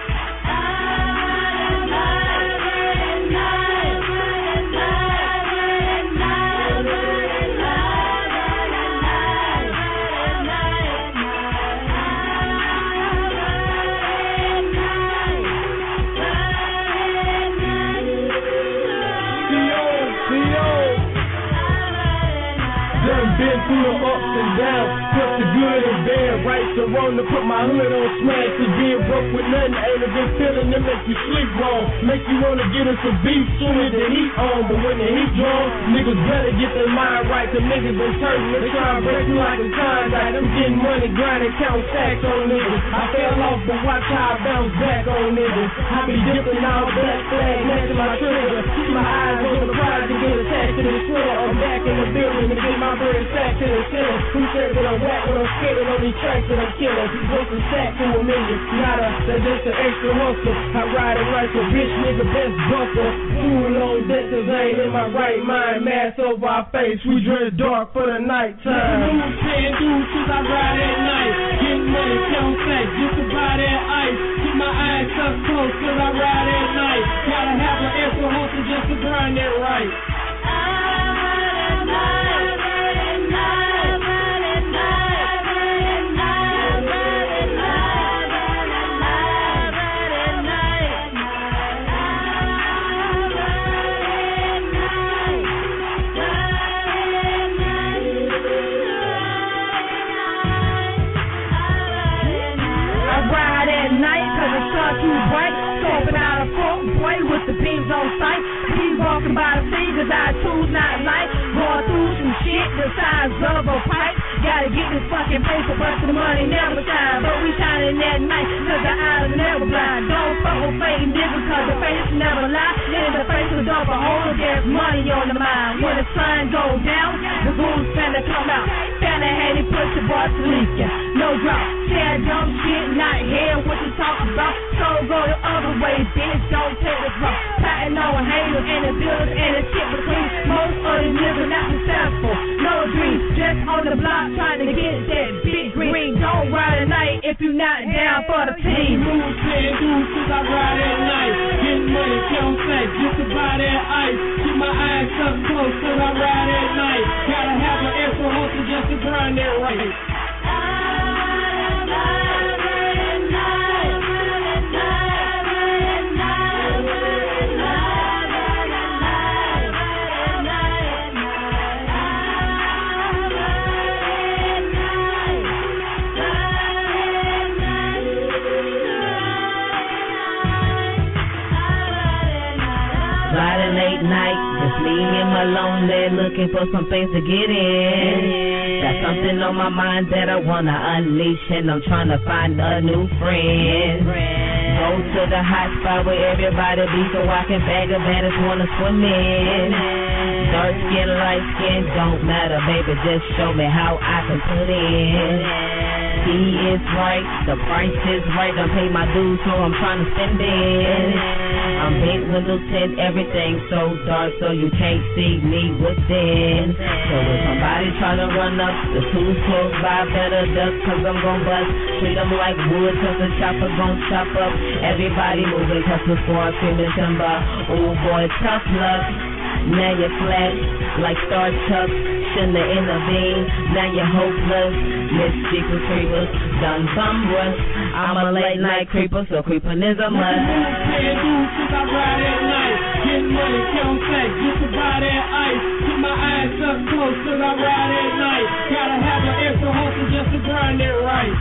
Been through the ups and downs, put the good and bad, right to wrong, to put my hood on smash, to being broke with nothing ain't a good feeling, to make you sleep wrong, make you wanna get us a beef soon as the heat on, but when the heat drawn, niggas better get their mind right, the niggas been turning, they try to break me like a Klondike, I'm getting money, grinding, count stacks on niggas, I fell off, but watch how I bounce back on niggas, I be dipping out black flag, matching my trigger, keep my eyes on the prize and get attached to the sweater, I'm back in the building to get my bird sack to the center. Who said that I'm whack when I'm scared on these tracks that I'm killing? What's the stack to $1 million? Nada, that's just an extra hustle. I ride it right so bitch nigga best buckle. Fool on deck cause I ain't in my right mind. Mask over our face, we dress dark for the night time. Moves, paying dues cause I ride at night. Getting money, count sex, just to buy that ice. Keep my eyes up close cause I ride at night. Gotta have an extra hustle just to grind that right. Too bright, scoping out a front boy with the beams on sight. He's walking by the sea, cause I choose not light. Going through some shit the size of a pipe. Gotta get this fucking paper, but the money never shine. But we shining at night, cause the eyes never blind. Don't fuck with fake niggas, cause the face never lie. In the face of the beholder, there's money on the mind. When the sun goes down, the goons finna come out. Finna hate it, push the bus leaking. No drop, share dumb shit, not hear what you talking about. So go the other way, bitch, don't take the drop. Plotting on haters and the builders and the shit between. Most of these niggas not successful, no dreams. Just on the block trying to get that big green. Don't ride at night if you not down for the team. Moves, paying dues cause I ride at night. Getting money, count sex, just to buy that ice. Keep my eyes up close cause I ride at night. Gotta have an extra hustle just to grind that right. Riding late night, the Me and my lonely looking for some things to get in. Got something on my mind that I wanna unleash, and I'm trying to find a new friend. Go to the hot spot where everybody be, so I can bag a baddest wanna swim in. Dark skin, light skin, don't matter, baby, just show me how I can put in. He is right, the price is right, I pay my dues, so I'm trying to spend it. I'm big window tint, everything so dark, so you can't see me within. So if somebody try to run up, the tools close by, better duck, cause I'm gon' bust. Treat them like wood, cause the chopper gon' chop up. Everybody moving, cause the squad screaming timber. Oh boy, tough luck. Now you're flat, like Star Chuck, shouldn't have intervened. Now you're hopeless, mischievous creepers, done bum rush. I'm a late night creeper, so creeping is a must. Paying dues since I ride at night, getting money, count stacks, just to buy that ice. Keep my eyes up close cause I ride at night. Gotta have an extra hustle just to grind it right.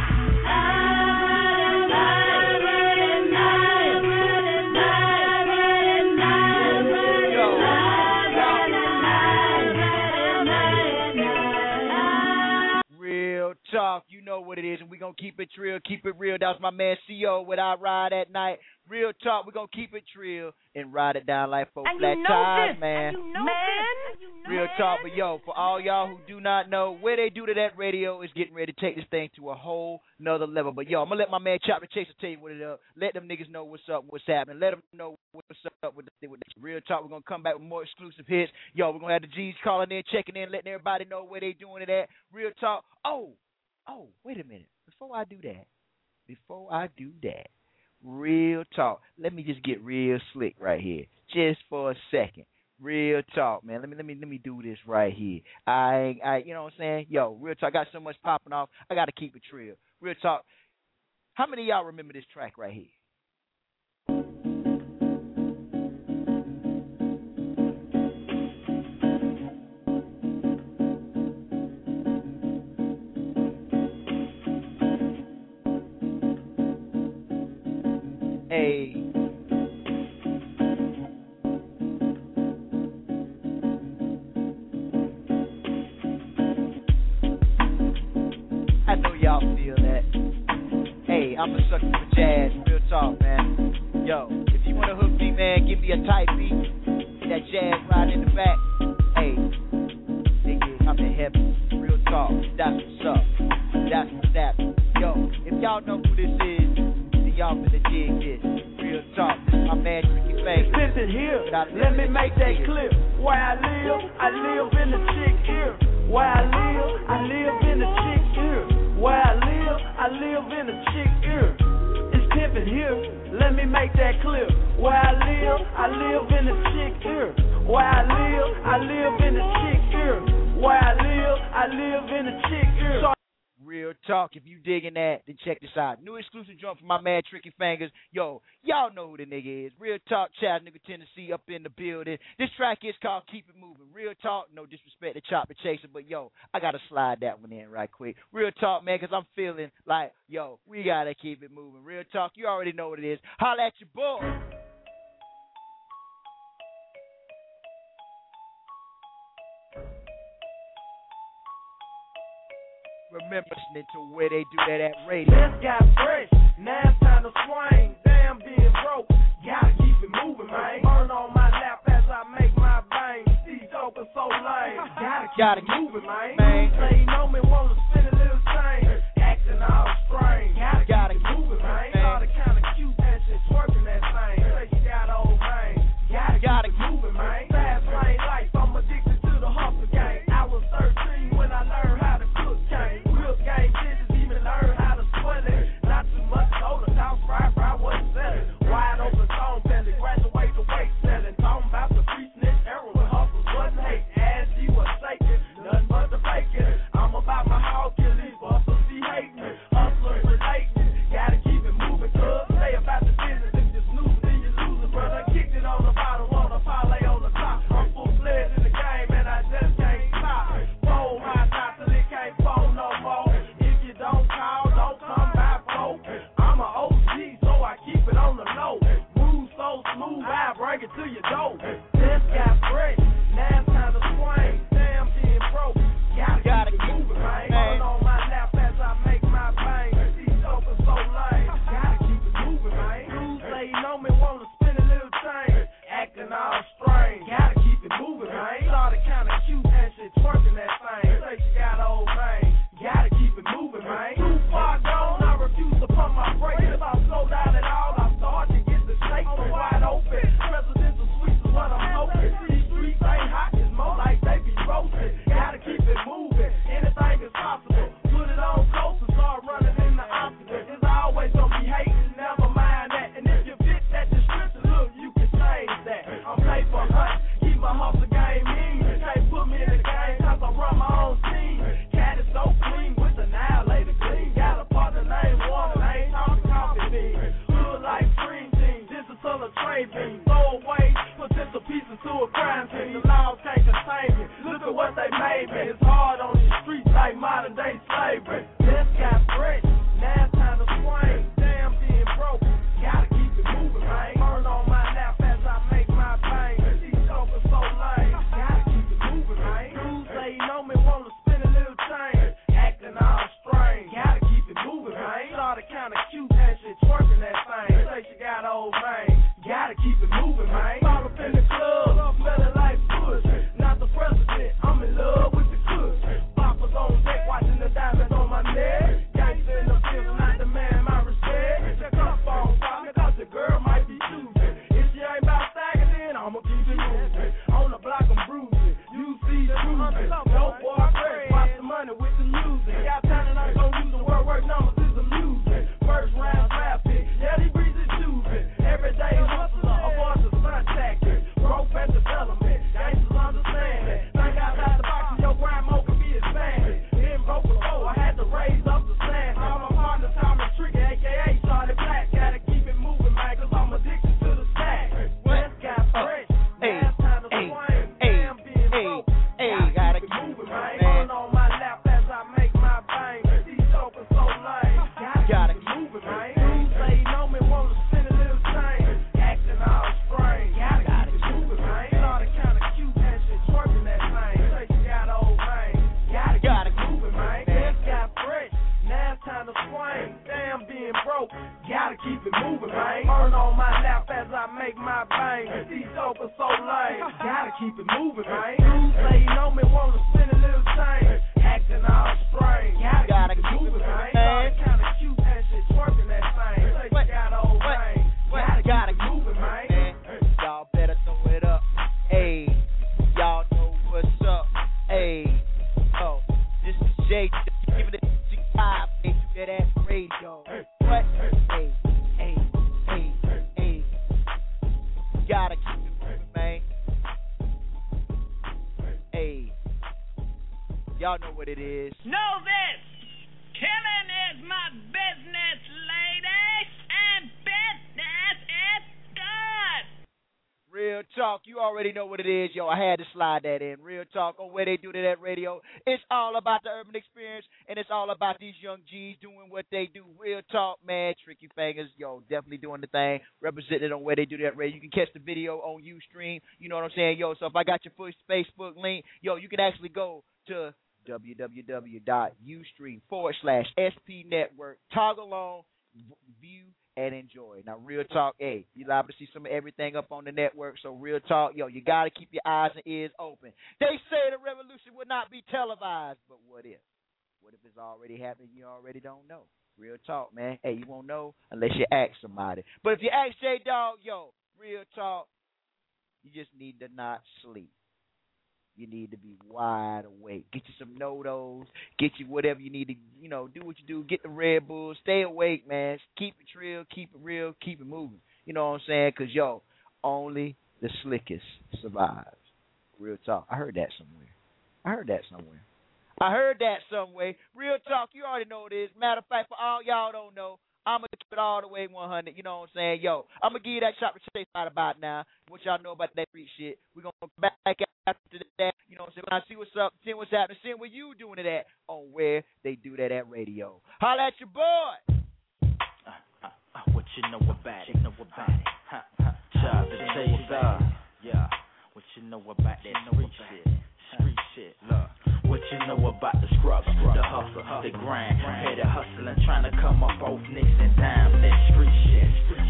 Talk, you know what it is, and we're gonna keep it real, keep it real. That's my man CO with I Ride at Night. Real talk, we're gonna keep it real and ride it down like 4 flat tires, man. Real talk, but yo, for all y'all who do not know, where they do to that radio is getting ready to take this thing to a whole nother level. But yo, I'm gonna let my man Chopper Chaser tell you what it up. Let them niggas know what's up, what's happening. Let them know what's up with the real talk. We're gonna come back with more exclusive hits. Yo, we're gonna have the G's calling in, checking in, letting everybody know where they doing it at. Real talk. Oh, wait a minute. Before I do that, real talk. Let me just get real slick right here, just for a second. Real talk, man. Let me do this right here. I you know what I'm saying? Yo, real talk. I got so much popping off. I got to keep it real. Real talk. How many of y'all remember this track right here? Hey. I know y'all feel that. Hey, I'm a sucker for jazz. Real talk, man. Yo, if you want to hook me, man, give me a tight beat. That jazz right in the back. Hey, nigga, I'm in heaven. Real talk. That's what's up. That's what's happening. Yo, if y'all know who this is, then y'all finna dig this. Real talk. This is my man Tricky Fingers. Listen here, let me make that clear. Where I live in the chick ear. Where I live in the chick ear. Where I live in the chick ear. It's pimpin' here, let me make that clear. Where I live in the chick ear. Where I live in the chick ear. Where I live in the chick ear. Real talk. If you digging that, then check this out. New exclusive drum from my man Tricky Fingers. Yo, y'all know who the nigga is. Real talk, Chattanooga, Tennessee, up in the building. This track is called Keep It Moving. Real talk, no disrespect to Chopper Chaser, but yo, I gotta slide that one in right quick. Real talk, man, because I'm feeling like, yo, we gotta keep it moving. Real talk, you already know what it is. Holla at your boy. Remember listening to where they do that at radio. Just got fresh, now it's time to swing. Damn, being broke, gotta keep it moving, man. Burn on my lap as I make my bang. These talking so lame, gotta keep it moving, man. They know me, wanna spin a little thing. Acting all strange, gotta keep it moving, man. All the kind of cute that shit twerking that thing. Say you got old man, gotta keep it moving, man. Fast lane life, I'm addicted to the hustle game. I was 13 when I learned how to cook game. Game bitches even learn how to sweat it. Not too much soda, now fry wasn't selling. Wide open song belly, graduate the weight selling. Talking about the free snitch era with hustles wasn't hate. As she was shaking, nothing but the bacon. know me, wanna spin a little change. Acting all strange, gotta keep it moving, man. Started kinda cute and shit, twerking that thing. Say she got old man, gotta keep it moving, man. Too far gone, I refuse to pump my brakes. If I slow down at all, I start to get the shake. I'm wide open, presidential suites is what I'm hoping. These streets ain't hot, it's more like they be roasted. Gotta keep it moving, anything is possible. Put it on close and start running in the opposite. It's always gonna be hating, never mind that. And if you fit that description, look, you can change that. I'm paid for hunt, keep my hustle game mean. Can't put me in the game, cause I run my own team. Cat is so clean with the annihilator clean. Got a partner named Warner, I ain't talking coffee beans. Look like Dream Team, digital or trade beam. Throw away potential pieces to a crime scene. The laws can't contain me, look at what they made me. It's hard on these streets like modern day slavery. This got fresh, now it's time to swing. Damn, being broke, gotta keep it moving, man. Burn on my lap as I make my bang. These jokers so lame, gotta keep it moving, man. Dudes say you know me, wanna spin a little change. Acting all strange, gotta keep it moving, man. Started kinda cute and shit, twerking that thing. Say she got old man, gotta keep it moving, man. All up in the club, smelling like push. Not the president, I'm in love with the kush. Papa's on deck, watching the diamonds on my neck. Gangsta in the field, not the man, my respect. Check up on partner, cause the girl might be choosing. If she ain't about staggering, then I'ma keep it moving. On the block, I'm bruising. You see the cruising. No boy, fresh. Watch the money with the music. Got talent, I gon' use the word numbers is amusing. First round draft pick, yeah, these breezes choosing. Everyday hustler, a bunch of stunt tactics. Growth and development, gangsters understand that. Think outside the box and your grandma can be expanded. Been broke before, I had to raise up the stand. All my partners, Thomas Trigger, a.k.a. Charlie Black. Gotta keep it moving, man, cause I'm addicted to the stack. West got fresh, now it's time to swing. Damn, being broke, gotta keep it moving, man. Burn on my lap as I make my bang. These jokers so lame, gotta keep it moving, man. Dudes say you know me, wanna spin a little change. Acting all strange, gotta keep it moving, man. Started kinda cute and shit, twerking that thing. Say she got old man, gotta keep it moving, man. Just got fresh, now it's time to swing. Damn, being broke, gotta keep it moving, man. Burn on my lap as I make my bang. These jokers so lame, gotta keep it moving, man. Dudes say you know me, wanna spin a little change. Acting all strange, gotta keep it moving, man. Started kinda cute and shit, twerking that thing. Say she got old man, gotta keep it moving, man. Y'all better throw it up. Hey, y'all know what's up. Hey, oh, this is Jay. Give it a G5. Hey, you get that radio. What? Hey. Gotta keep it moving, man. Hey, y'all know what it is. Know this. Killing is my business, ladies, and business is good. Real talk, you already know what it is, yo. I had to slide that in. Real talk on where they do that radio. It's all about the urban experience, and it's all about these young G's doing what they do. Real talk, man. Tricky Fingers, yo, definitely doing the thing. Represented on where they do that radio. You can catch the video on Ustream. You know what I'm saying, yo? So if I got your Facebook link, yo, you can actually go to www.ustream.com/SP Network. Toggle on, view, and enjoy. Now, real talk, hey, you're liable to see some of everything up on the network. So, real talk, yo, you got to keep your eyes and ears open. They say the revolution would not be televised, but what if? What if it's already happening? You already don't know. Real talk, man. Hey, you won't know unless you ask somebody. But if you ask J-Dog, yo, real talk, you just need to not sleep. You need to be wide awake. Get you some NoDoz. Get you whatever you need to, you know, do what you do. Get the Red Bulls. Stay awake, man. Keep it trill. Keep it real. Keep it moving. You know what I'm saying? Because, yo, only the slickest survives. Real talk. I heard that somewhere. Real talk. You already know it is. Matter of fact, for all y'all don't know, I'm going to keep it all the way 100. You know what I'm saying? Yo, I'm going to give you that shot to chase right about now. What y'all know about that street shit. We're going to come back after that. You know what I'm saying? When I see what's up, see what's happening, see what you doing it at on where they do that at radio. Holla at your boy. What you know about it? Child to J-Star. Yeah. What you know about that street shit? Look. What you know about the scrub, the hustle, the grind? Hey, the hustling, trying to come up both nicks and dimes, that street shit. When you got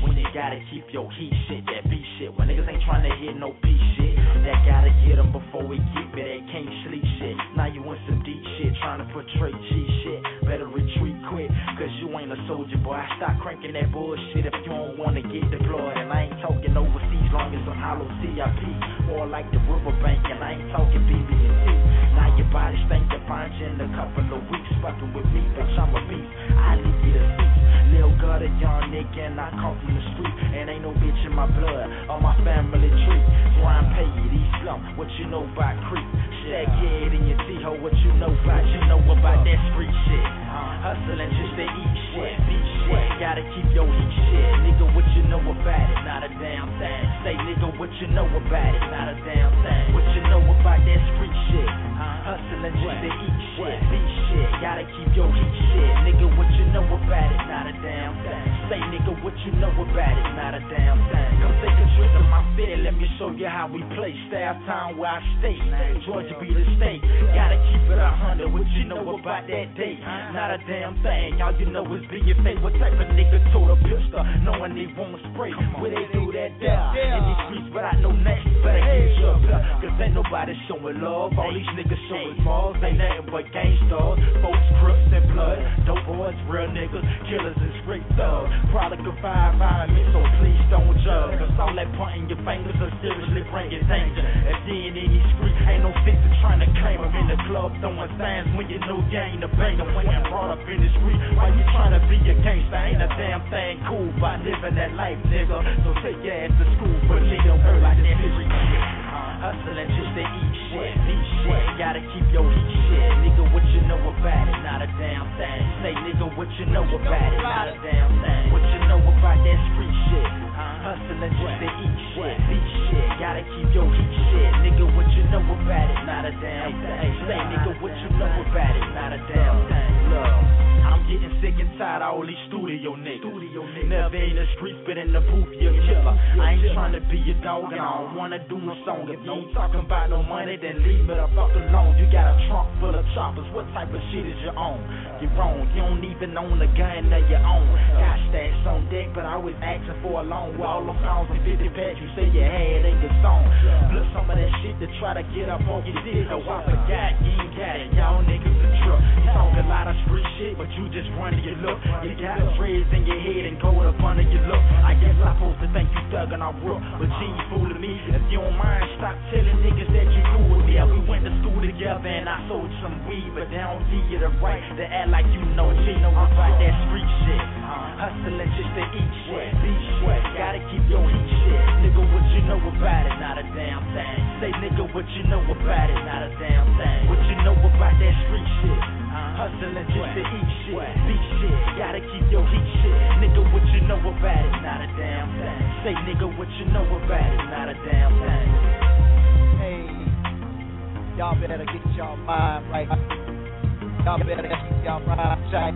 gotta keep your heat shit, that beat shit. When niggas ain't trying to hear no beat shit, that gotta get them before we get me, that can't sleep shit. Now you in some deep shit, trying to portray G shit. Better retreat quick, cause you ain't a soldier, boy. Stop cranking that bullshit if you don't wanna get deployed. And I ain't talking overseas long as I'm hollow CIP. More like the riverbank, and I ain't talking BB&T. Now your body stank to find you in a couple of weeks. Fucking with me, bitch, I'm a beast. I leave you to cease. Lil' gut, a young nigga, and I come from the street. And ain't no bitch in my blood, or my family tree. So I'm pay you these slum, what you know about creep. Shag your head in your T-ho, what you know about that street shit. Hustling just to eat shit, beat shit. Gotta keep your heat shit. Nigga, what you know about it? Not a damn thing. Say, nigga, what you know about it? Not a damn thing. What you know about that street shit? Hustling just to eat shit, beat shit. Gotta keep your heat shit. Nigga, what you know about it? Not a damn thing. Say, nigga, what you know about it? Not a damn thing. Come take a trip to my city, let me show you how we play. Staff town where I stay. Georgia be the state. Gotta keep it 100. What you know about that day? Not a damn thing. All you know is being fake. What type of nigga told a pistol knowing they won't spray? Where they do that there? In these streets without no name. Better get you up here. Cause ain't nobody showing love. All these niggas showing smalls. Ain't nothing but gangsters. Folks, crooks, and blood. Dope boys, real niggas. Killers and straight thugs. Product of me, so please don't judge. Cause all that pointing your fingers will seriously bring you danger. If you ain't in these streets, ain't no sense in trying to claim them. In the club throwing signs when you know you ain't a banger. When you're brought up in the street, why you trying to be a gangster? Ain't a damn thing cool by living that life, nigga. So take your ass to school, but nigga, hurt like that street shit. Hustling just to eat shit, beat shit. Gotta keep your heat shit. Nigga, what you know about it? Not a damn thing. Say, nigga, what you know about it? Not a damn thing. What you know about that street shit? Hustling just to eat shit, beat shit. Gotta keep your heat shit. Nigga, what you know about it? Not a damn thing. Say, nigga, what you know about it? Not a damn thing. Look, I'm getting sick and tired of all these studio niggas. Never in the streets, but in the booth, you're a killer. I ain't trying to be your dog, and I don't wanna do no song. If you ain't talking about no money, then leave me the fuck alone. You got a trunk full of choppers, what type of shit is you on? You're wrong, you don't even own a gun of your own. Got stacks on deck, but I was asking for a loan. With all the pounds and 50 packs you say you had in your song. Plus some of that shit to try to get up on your dick. Oh, I forgot, you ain't got it, y'all niggas a truck. You talk a lot of street shit, but you just running your look. You got dreads in your head and gold up under your look. I guess I'm supposed to think you thuggin' off rook, but you ain't fooling me. If you don't mind, stop telling niggas that you cool with me. We went to school together and I sold some weed, but they don't give you the right to act like you know about that street shit. Hustling just to eat shit, beat shit. Gotta keep your heat shit. Nigga, what you know about it? Not a damn thing. Say, nigga, what you know about it? Not a damn thing. What you know about that street shit? Hustling just to eat shit, beat shit. Gotta keep your heat shit. Nigga, what you know about it? Not a damn thing. Say, nigga, what you know about it? Not a damn thing. Hey, y'all better get y'all mind right. Y'all better keep y'all mind tight.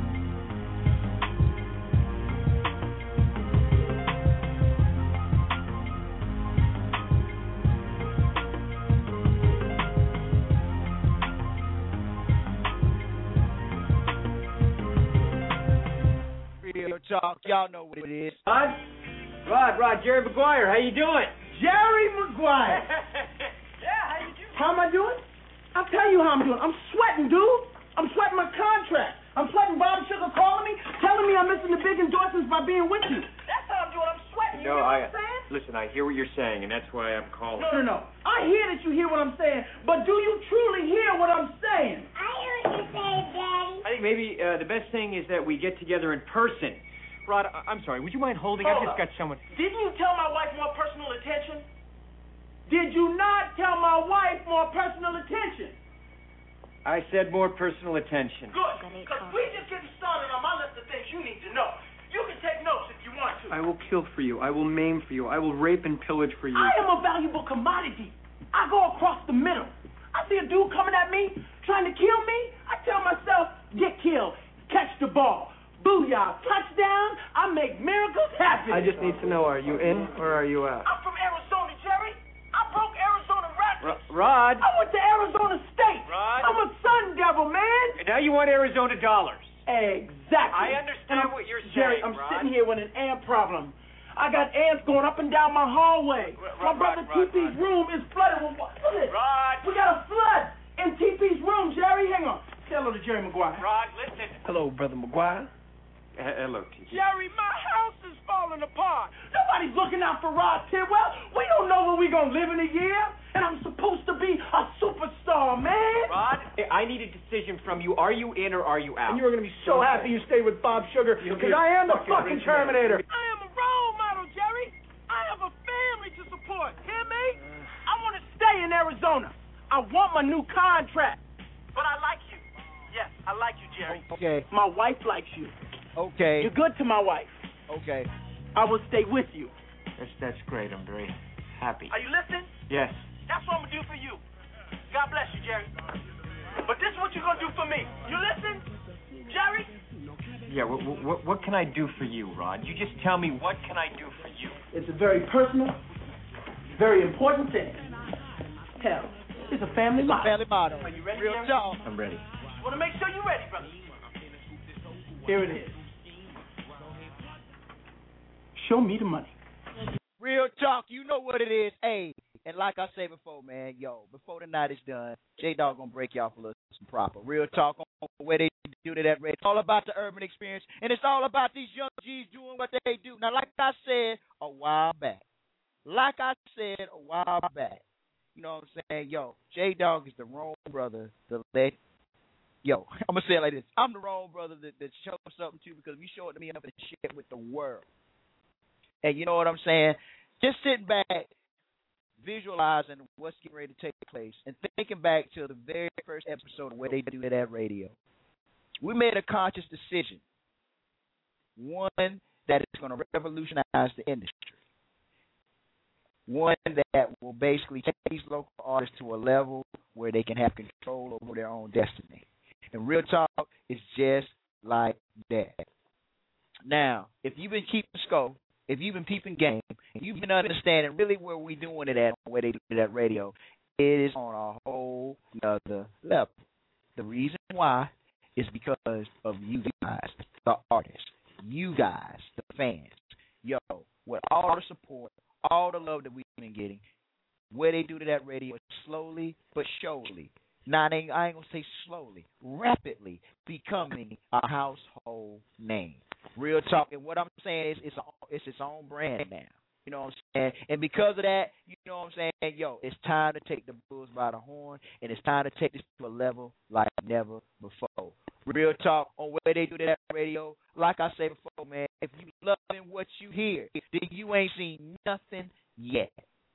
Talk, y'all know what it is. Rod, Jerry Maguire, how you doing? Jerry Maguire. Yeah, how you doing? How am I doing? I'll tell you how I'm doing. I'm sweating, dude. I'm sweating my contract. I'm sweating Bob Sugar calling me, telling me I'm missing the big endorsements by being with you. That's how I'm doing. I'm sweating. You know what I'm saying? Listen, I hear what you're saying, and that's why I'm calling. No. I hear that you hear what I'm saying, but do you truly hear what I'm saying? I hear what you're saying, Daddy. I think maybe the best thing is that we get together in person. Rod, I'm sorry, would you mind holding? I've just got someone. Didn't you tell my wife more personal attention? Did you not tell my wife more personal attention? I said more personal attention. Good, because we just getting started on my list of things you need to know. You can take notes if you want to. I will kill for you. I will maim for you. I will rape and pillage for you. I am a valuable commodity. I go across the middle. I see a dude coming at me, trying to kill me. I tell myself, get killed, catch the ball. Booyah, touchdown, I make miracles happen. I just need to know, are you in or are you out? I'm from Arizona, Jerry. I broke Arizona records. Rod. I went to Arizona State. Rod. I'm a Sun Devil, man. And now you want Arizona dollars. Exactly. I understand what you're saying, Jerry, I'm Rod. sitting here with an amp problem. I got ants going up and down my hallway. My brother TP's room is flooded with water. Look at this. Rod. We got a flood in TP's room, Jerry. Hang on. Say hello to Jerry Maguire. Rod, listen. Hello, Brother Maguire. Hello, TP. Jerry, my house is falling apart. Nobody's looking out for Rod Tidwell. We don't know where we're going to live in a year. And I'm supposed to be a superstar, man. Rod, I need a decision from you. Are you in or are you out? And you're going to be so happy you stayed with Bob Sugar because I am the fucking Terminator. I am a role model, Jerry. I have a family to support. Hear me? I want to stay in Arizona. I want my new contract. But I like you. Yes, I like you, Jerry. Okay. My wife likes you. Okay. You're good to my wife. Okay. I will stay with you. That's great. I'm very happy. Are you listening? Yes. That's what I'm going to do for you. God bless you, Jerry. But this is what you're going to do for me. You listen, Jerry? Yeah, what can I do for you, Rod? You just tell me, what can I do for you? It's a very personal, very important thing. Hell, it's a family motto. Family motto. Are you ready, Real Jerry? talk. I'm ready. Just want to make sure you're ready, brother. Here it is. Show me the money. Real talk. You know what it is. Hey. And like I said before, man, before the night is done, J-Dog gonna break y'all for some proper real talk on where they do that. It's all about the urban experience, and it's all about these young G's doing what they do. Now, like I said a while back, you know what I'm saying? J-Dog is the wrong brother to let. I'm gonna say it like this: I'm the wrong brother that shows something to, because if you show it to me, I'm gonna share it with the world. And you know what I'm saying? Just sit back, visualizing what's getting ready to take place, and thinking back to the very first episode of where they do that radio. We made a conscious decision, one that is going to revolutionize the industry, one that will basically take these local artists to a level where they can have control over their own destiny. And Real Talk is just like that. Now, if you've been keeping scope, if you've been peeping game, and you've been understanding really where we're doing it at, where they do that radio, it is on a whole other level. The reason why is because of you guys, the artists, you guys, the fans. With all the support, all the love that we've been getting, where they do that radio is slowly but surely, now I ain't going to say slowly, rapidly becoming a household name. Real talk. And what I'm saying is it's its own brand now. You know what I'm saying? And because of that, you know what I'm saying? It's time to take the bulls by the horn, and it's time to take this to a level like never before. Real talk on where they do that radio. Like I said before, man, if you loving what you hear, then you ain't seen nothing yet.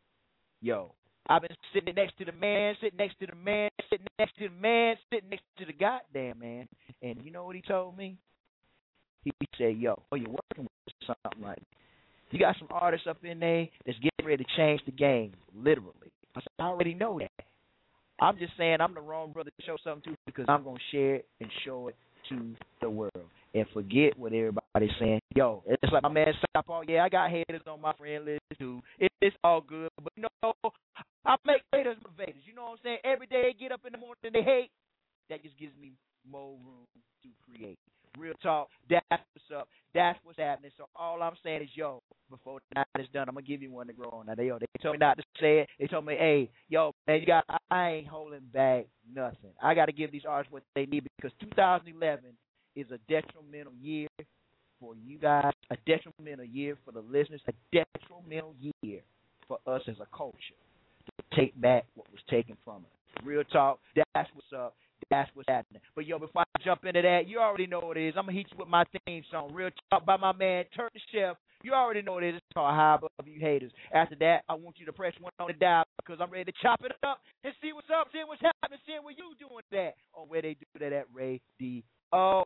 I've been sitting next to the man, sitting next to the man, sitting next to the man, sitting next to the goddamn man. And you know what he told me? He said, you're working with something like that. You got some artists up in there that's getting ready to change the game, literally. I said, I already know that. I'm just saying I'm the wrong brother to show something to, because I'm going to share it and show it to the world. And forget what everybody's saying. It's like my man Southpaw. Yeah, I got haters on my friend list too. It's all good. But, I make haters motivators. You know what I'm saying? Every day they get up in the morning and they hate. That just gives me more room to create. Real talk. That's what's up. That's what's happening. So all I'm saying is, before the night is done, I'm going to give you one to grow on. Now, they told me not to say it. They told me, hey, man, I ain't holding back nothing. I got to give these artists what they need, because 2011 is a detrimental year for you guys, a detrimental year for the listeners, a detrimental year for us as a culture to take back what was taken from us. Real talk. That's what's up. That's what's happening. But, before I jump into that, you already know what it is. I'm going to hit you with my theme song, Real Talk by my man, Turk the Chef. You already know what it is. It's called High Above You Haters. After that, I want you to press one on the dial, because I'm ready to chop it up and see what's up, see what's happening, see what you doing that on where they do that at radio.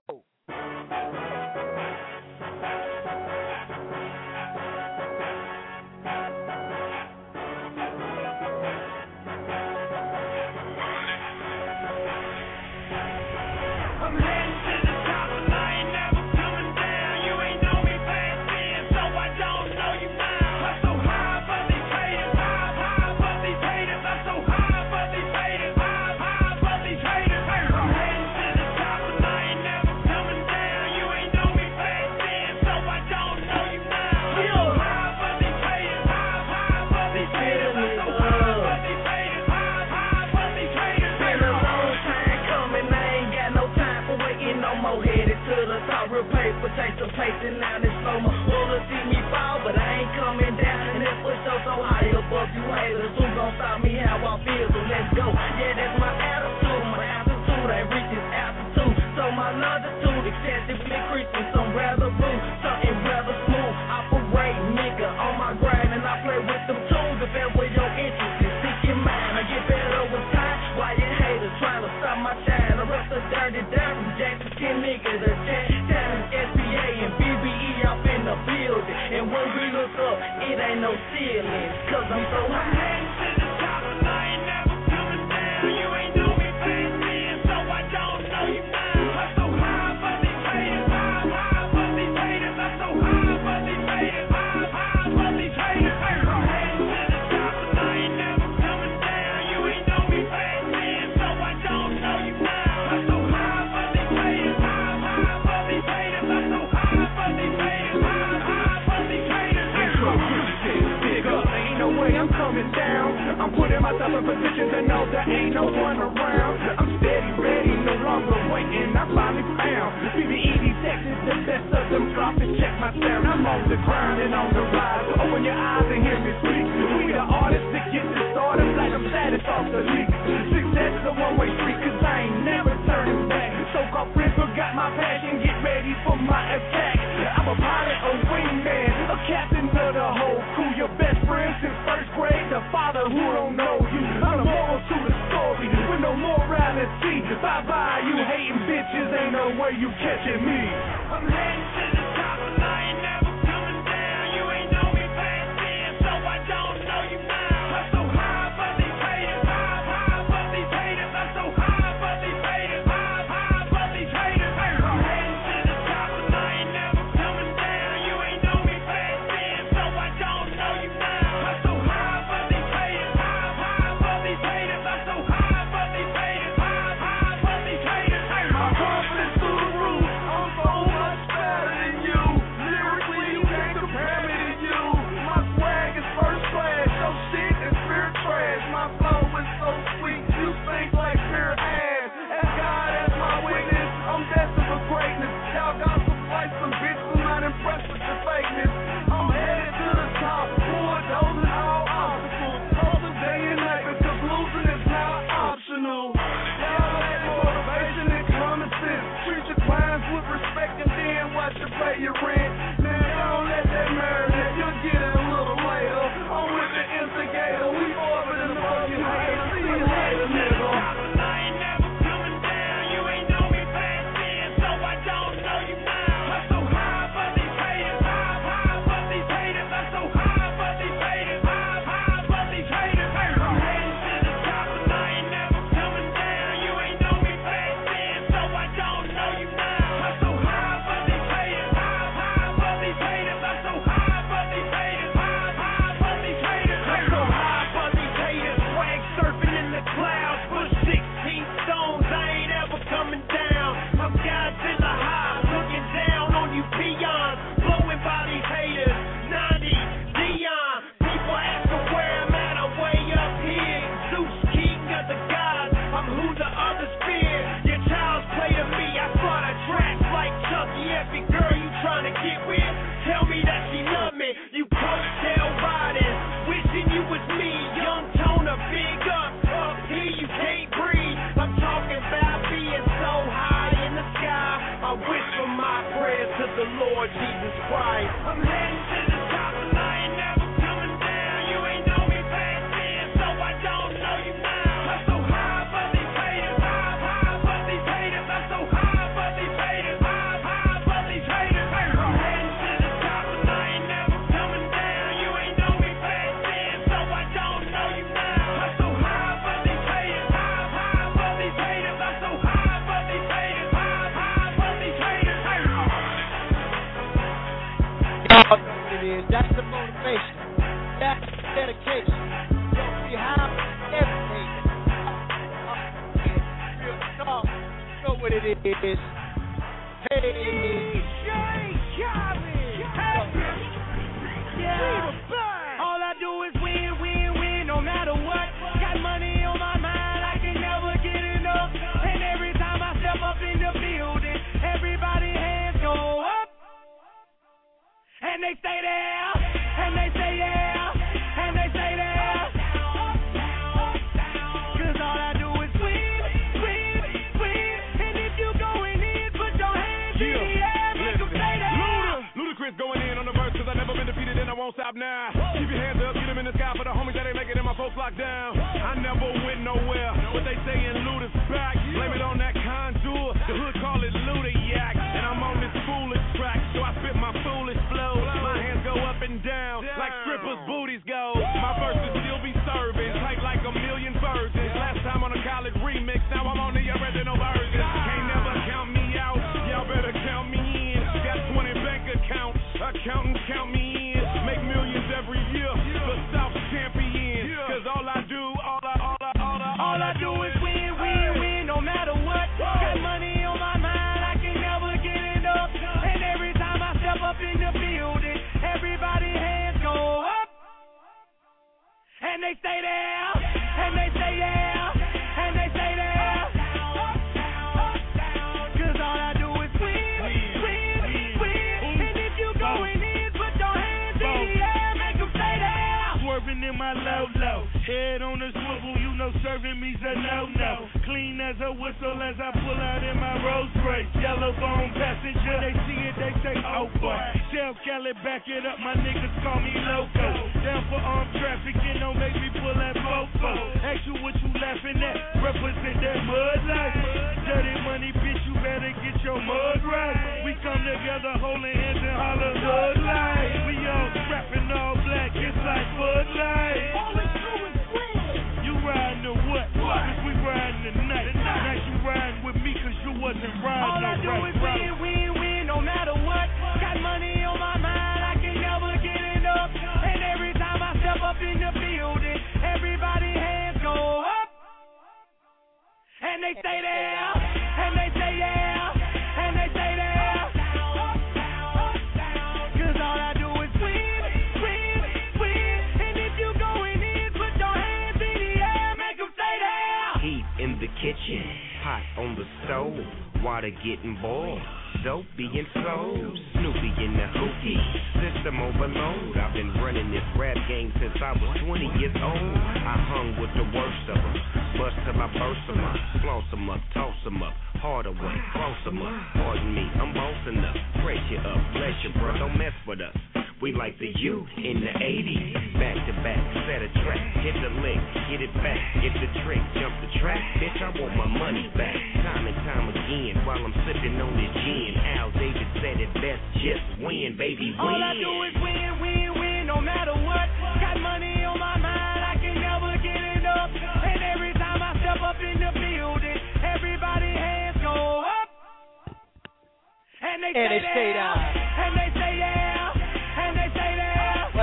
Coming down, you ain't know me. and now they slow my wanna see me fall, but I ain't coming down. And that push so high above you haters, who gon' stop me how I feel? So let's go. Yeah, that's my attitude. My altitude ain't reaching altitude. So my longitude excessively increasing. Some rather rude, something rather smooth. Operate nigga on my grind, and I play with them tools. If that's where your interest is, seek your mind. I get better with time. Why you haters trying to stop my shine? I rest the dirty down from Jackson 10 nigga to Jack Talent, SBA and BBE off in the building. And when we look up, it ain't no ceiling, cause I'm so high. I'm putting myself in position to know there ain't no one around. I'm steady, ready, no longer waiting. I'm finally found. BBE Texas, the best of them. Drop and check my sound. I'm on the grind and on the rise. So open your eyes and hear me speak. We the artists that get this started like I'm status off the league. Success is a one-way street, cause I ain't never turning back. So-called friends forgot my passion. Get ready for my attack. I'm a pilot, a wingman, a captain of the whole crew. Your best friend since first grade, the father who don't know you. I'm the moral to the story with no morality. Bye-bye, you hating bitches, ain't no way you catching me. I'm heading to the top and I ain't never coming down. You ain't know me back then, so I don't know you now. I'm so high for these haters, high for these haters. I'm so high for these haters, high for these haters. I'm heading to the top and I ain't never coming down. You ain't know me back then, so I don't know you now. I'm so high for these haters, high for these haters. I'm so high for these haters, high for these haters. My confidence through the roof. I'm so much better than you. Lyrically, you can't compare me to you. My swag is first class. Your shit is pure trash. My flow is so sweet. You think like pure ass. As God as my witness, I'm destined for greatness. Y'all got some fights, some bitch who not impressed with your fakeness. I'm headed to the top. Bulldozing all obstacles. Hustle day and night because losing is now optional. Y'all lack motivation and common sense. Treat your clients with respect and then watch you pay your rent. Man, don't let that marinate. You'll get it a little later. I'm with the instigator. We orbiting the fucking hater. See you later, nigga. I ain't never coming down. You ain't know me back then, so I don't know you now. I'm so high for these haters, high for these haters. I'm so high for these haters, high for these haters. I'm heading to the top and I ain't never coming down. You ain't know me back then, so I don't know you now. I'm so high for these haters, high for these haters. I'm so high for these haters, high for these haters. I'm so high for these haters. Swag surfing in the clouds, push 16 stones. I ain't ever coming down. I'm Godzilla high, looking down on you peons, blowing by these haters. 90, Dion, people asking where I'm at. I'm way up here. Zeus, king of the gods. I'm who the others fear. Your child's play to me. I fought a tracks like Chucky. Every girl you trying to get with, tell me that she love me. You coattail riding, wishing you was me. Young Toner, big up here you can't breathe. I'm talking about being so high in the sky. I whisper my prayers to the Lord Jesus Christ. I'm heading to the top and I ain't never coming down. You ain't know me back then, so I don't know you now. I'm so high for these haters, high for these haters. I'm so high for these haters, high for these haters. I'm heading to the top and I ain't never coming down. You ain't know me back then, so I don't know you now. I'm so high for these haters, high for these haters. I'm so high for these haters, high for these haters. Y'all know what it is. That's the motivation. That's the dedication. Don't be high for everything. Real talk. You know what it is. Hey. All I do is win, win, win, no matter what. Got money on my mind, I can never get enough. And every time I step up in the building, everybody hands go up. and they stay there, and they say yeah, and they say there. Cause all I do is win, win, win. And if you going in, put your hands in the air, make them say that. Ludacris going in on the verse, cause I never been defeated and I won't stop now. Keep your hands up, get them in the sky for the homies that ain't making it and my folks locked down. I never went nowhere, but they saying Luda's back. Blame it on that contour, the hood call it Ludayak. And I'm on this foolish track, so I spit my foolish flow. My hands go up and down, like strippers' booties go. My verses still be serving, tight like a million virgins. Last time on a college remix, now I'm on the original version. Can't never count me out, y'all better count me in. Got 20 bank accounts, accountants count me in. Make millions every year, for South champion. Cause all I do is win, win, win, no matter what. Got money on my mind, I can never get it up. And every time I step up in the building, everybody hands go up. And they stay there, and they say yeah, and they say there. Cause all I do is win, win, win. And if you going in, put your hands in the air, make them stay there. Swerving in my low, head on the swivel, you know serving me's a no-no. Clean as a whistle as I pull out in my Rolls Royce. Yellow bone passenger, they see it, they say, oh boy. Shell Cali, back it up, my niggas call me loco. Down for armed traffic, you know, make me pull that fofo. Ask you what you laughing at, represent that mud life. Dirty money, bitch, you better get your mud right. We come together holding hands and holler hood life. We all strapping all black, it's like Bud Light. You riding or what? Cause we riding tonight. Now you riding with me cause you wasn't riding. All I do is win, win, win, no matter what. Got money on my mind, I can never get it up. And every time I step up in the building, everybody hands go up. And they stay there, and they say yeah, and they say there. Cause all I do is win, win, win. And if you going in, put your hands in the air, make them stay there. Heat in the kitchen, pot on the stove, water getting boiled, dope being sold, Snoopy in the hookie, system overload. I've been running this rap game since I was 20 years old. I hung with the worst of them, bust till I burst them up, floss them up, toss them up, harder way, cross them up. Pardon me, I'm bossing up, pressure up, bless you, bro, don't mess with us. We like the U in the 80s, back to back, set a track, hit the lick, get it back, get the trick, jump the track, bitch, I want my money back, time and time again, while I'm sipping on this gin. Al Davis said it best, just win, baby, win. All I do is win, win, win, no matter what. Got money on my mind, I can never get it up. And every time I step up in the building, everybody hands go up. And they stay down, and they say yeah, and they say there. But,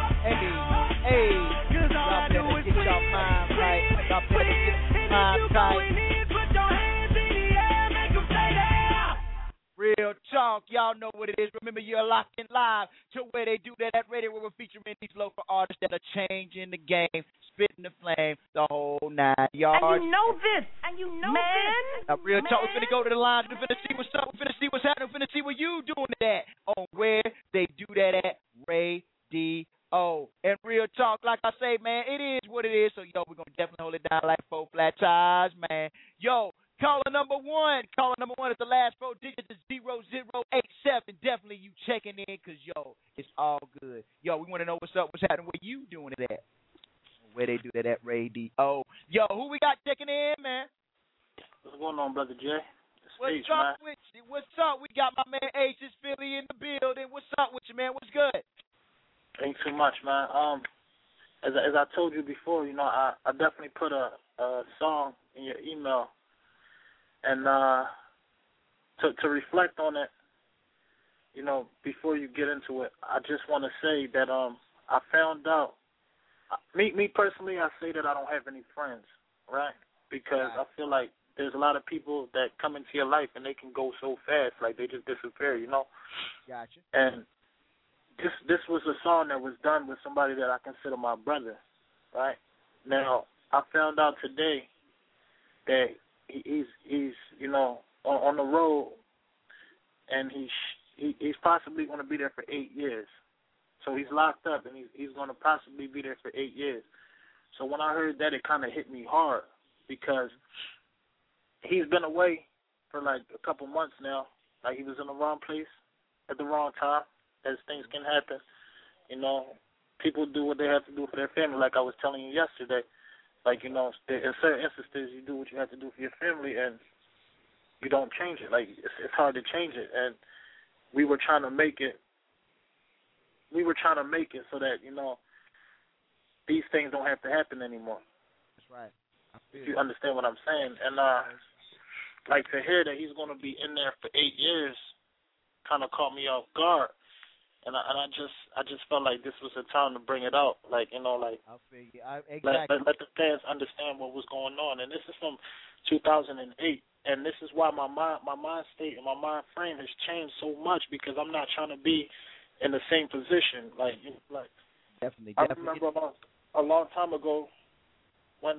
hey, cause all I do is win, y'all better get mind tight. Put your hands in the air, make them stay there. Real talk, y'all know what it is. Remember, you're locked in live to where they do that at radio, where we're featuring these local artists that are changing the game, spitting the flame, the whole 9 yards. And you know this, man. Now, real talk, we're finna go to the line. We're finna see what's up. We're finna see what's happening. We're finna see what you doing to that on where they do that at Radio. And real talk, like I say, man, it is what it is. So, yo, we're gonna definitely hold it down like 4 flat tires, man. Yo. Caller number one is the last 4 digits is 0087. Definitely you checking in because, yo, it's all good. Yo, we want to know what's up, what's happening, where you doing it at. Where they do that at Radio. Yo, who we got checking in, man? What's going on, Brother Jay? What's up with you? What's up? We got my man Aces Philly in the building. What's up with you, man? What's good? Ain't too much, man. As I told you before, you know, I definitely put a song in your email. And to reflect on it, you know, before you get into it, I just want to say that I found out, me personally, I say that I don't have any friends, right? Because I feel like there's a lot of people that come into your life and they can go so fast, like they just disappear, you know? Gotcha. And this was a song that was done with somebody that I consider my brother, right? Now, I found out today that he's you know on the road, and he's possibly going to be there for 8 years. So he's locked up, and he's going to possibly be there for 8 years. So when I heard that, it kind of hit me hard because he's been away for like a couple months now. Like he was in the wrong place at the wrong time, as things can happen. You know, people do what they have to do for their family, like I was telling you yesterday. Like, you know, in certain instances, you do what you have to do for your family, and you don't change it. Like, it's hard to change it. And we were trying to make it so that, you know, these things don't have to happen anymore. That's right. If you understand what I'm saying. And, like, to hear that he's going to be in there for 8 years kind of caught me off guard. And I just felt like this was the time to bring it out. Like, you know, like, I feel you. Exactly. Let the fans understand what was going on. And this is from 2008. And this is why my mind state and my mind frame has changed so much, because I'm not trying to be in the same position. Like, you know, like definitely. I remember a long time ago when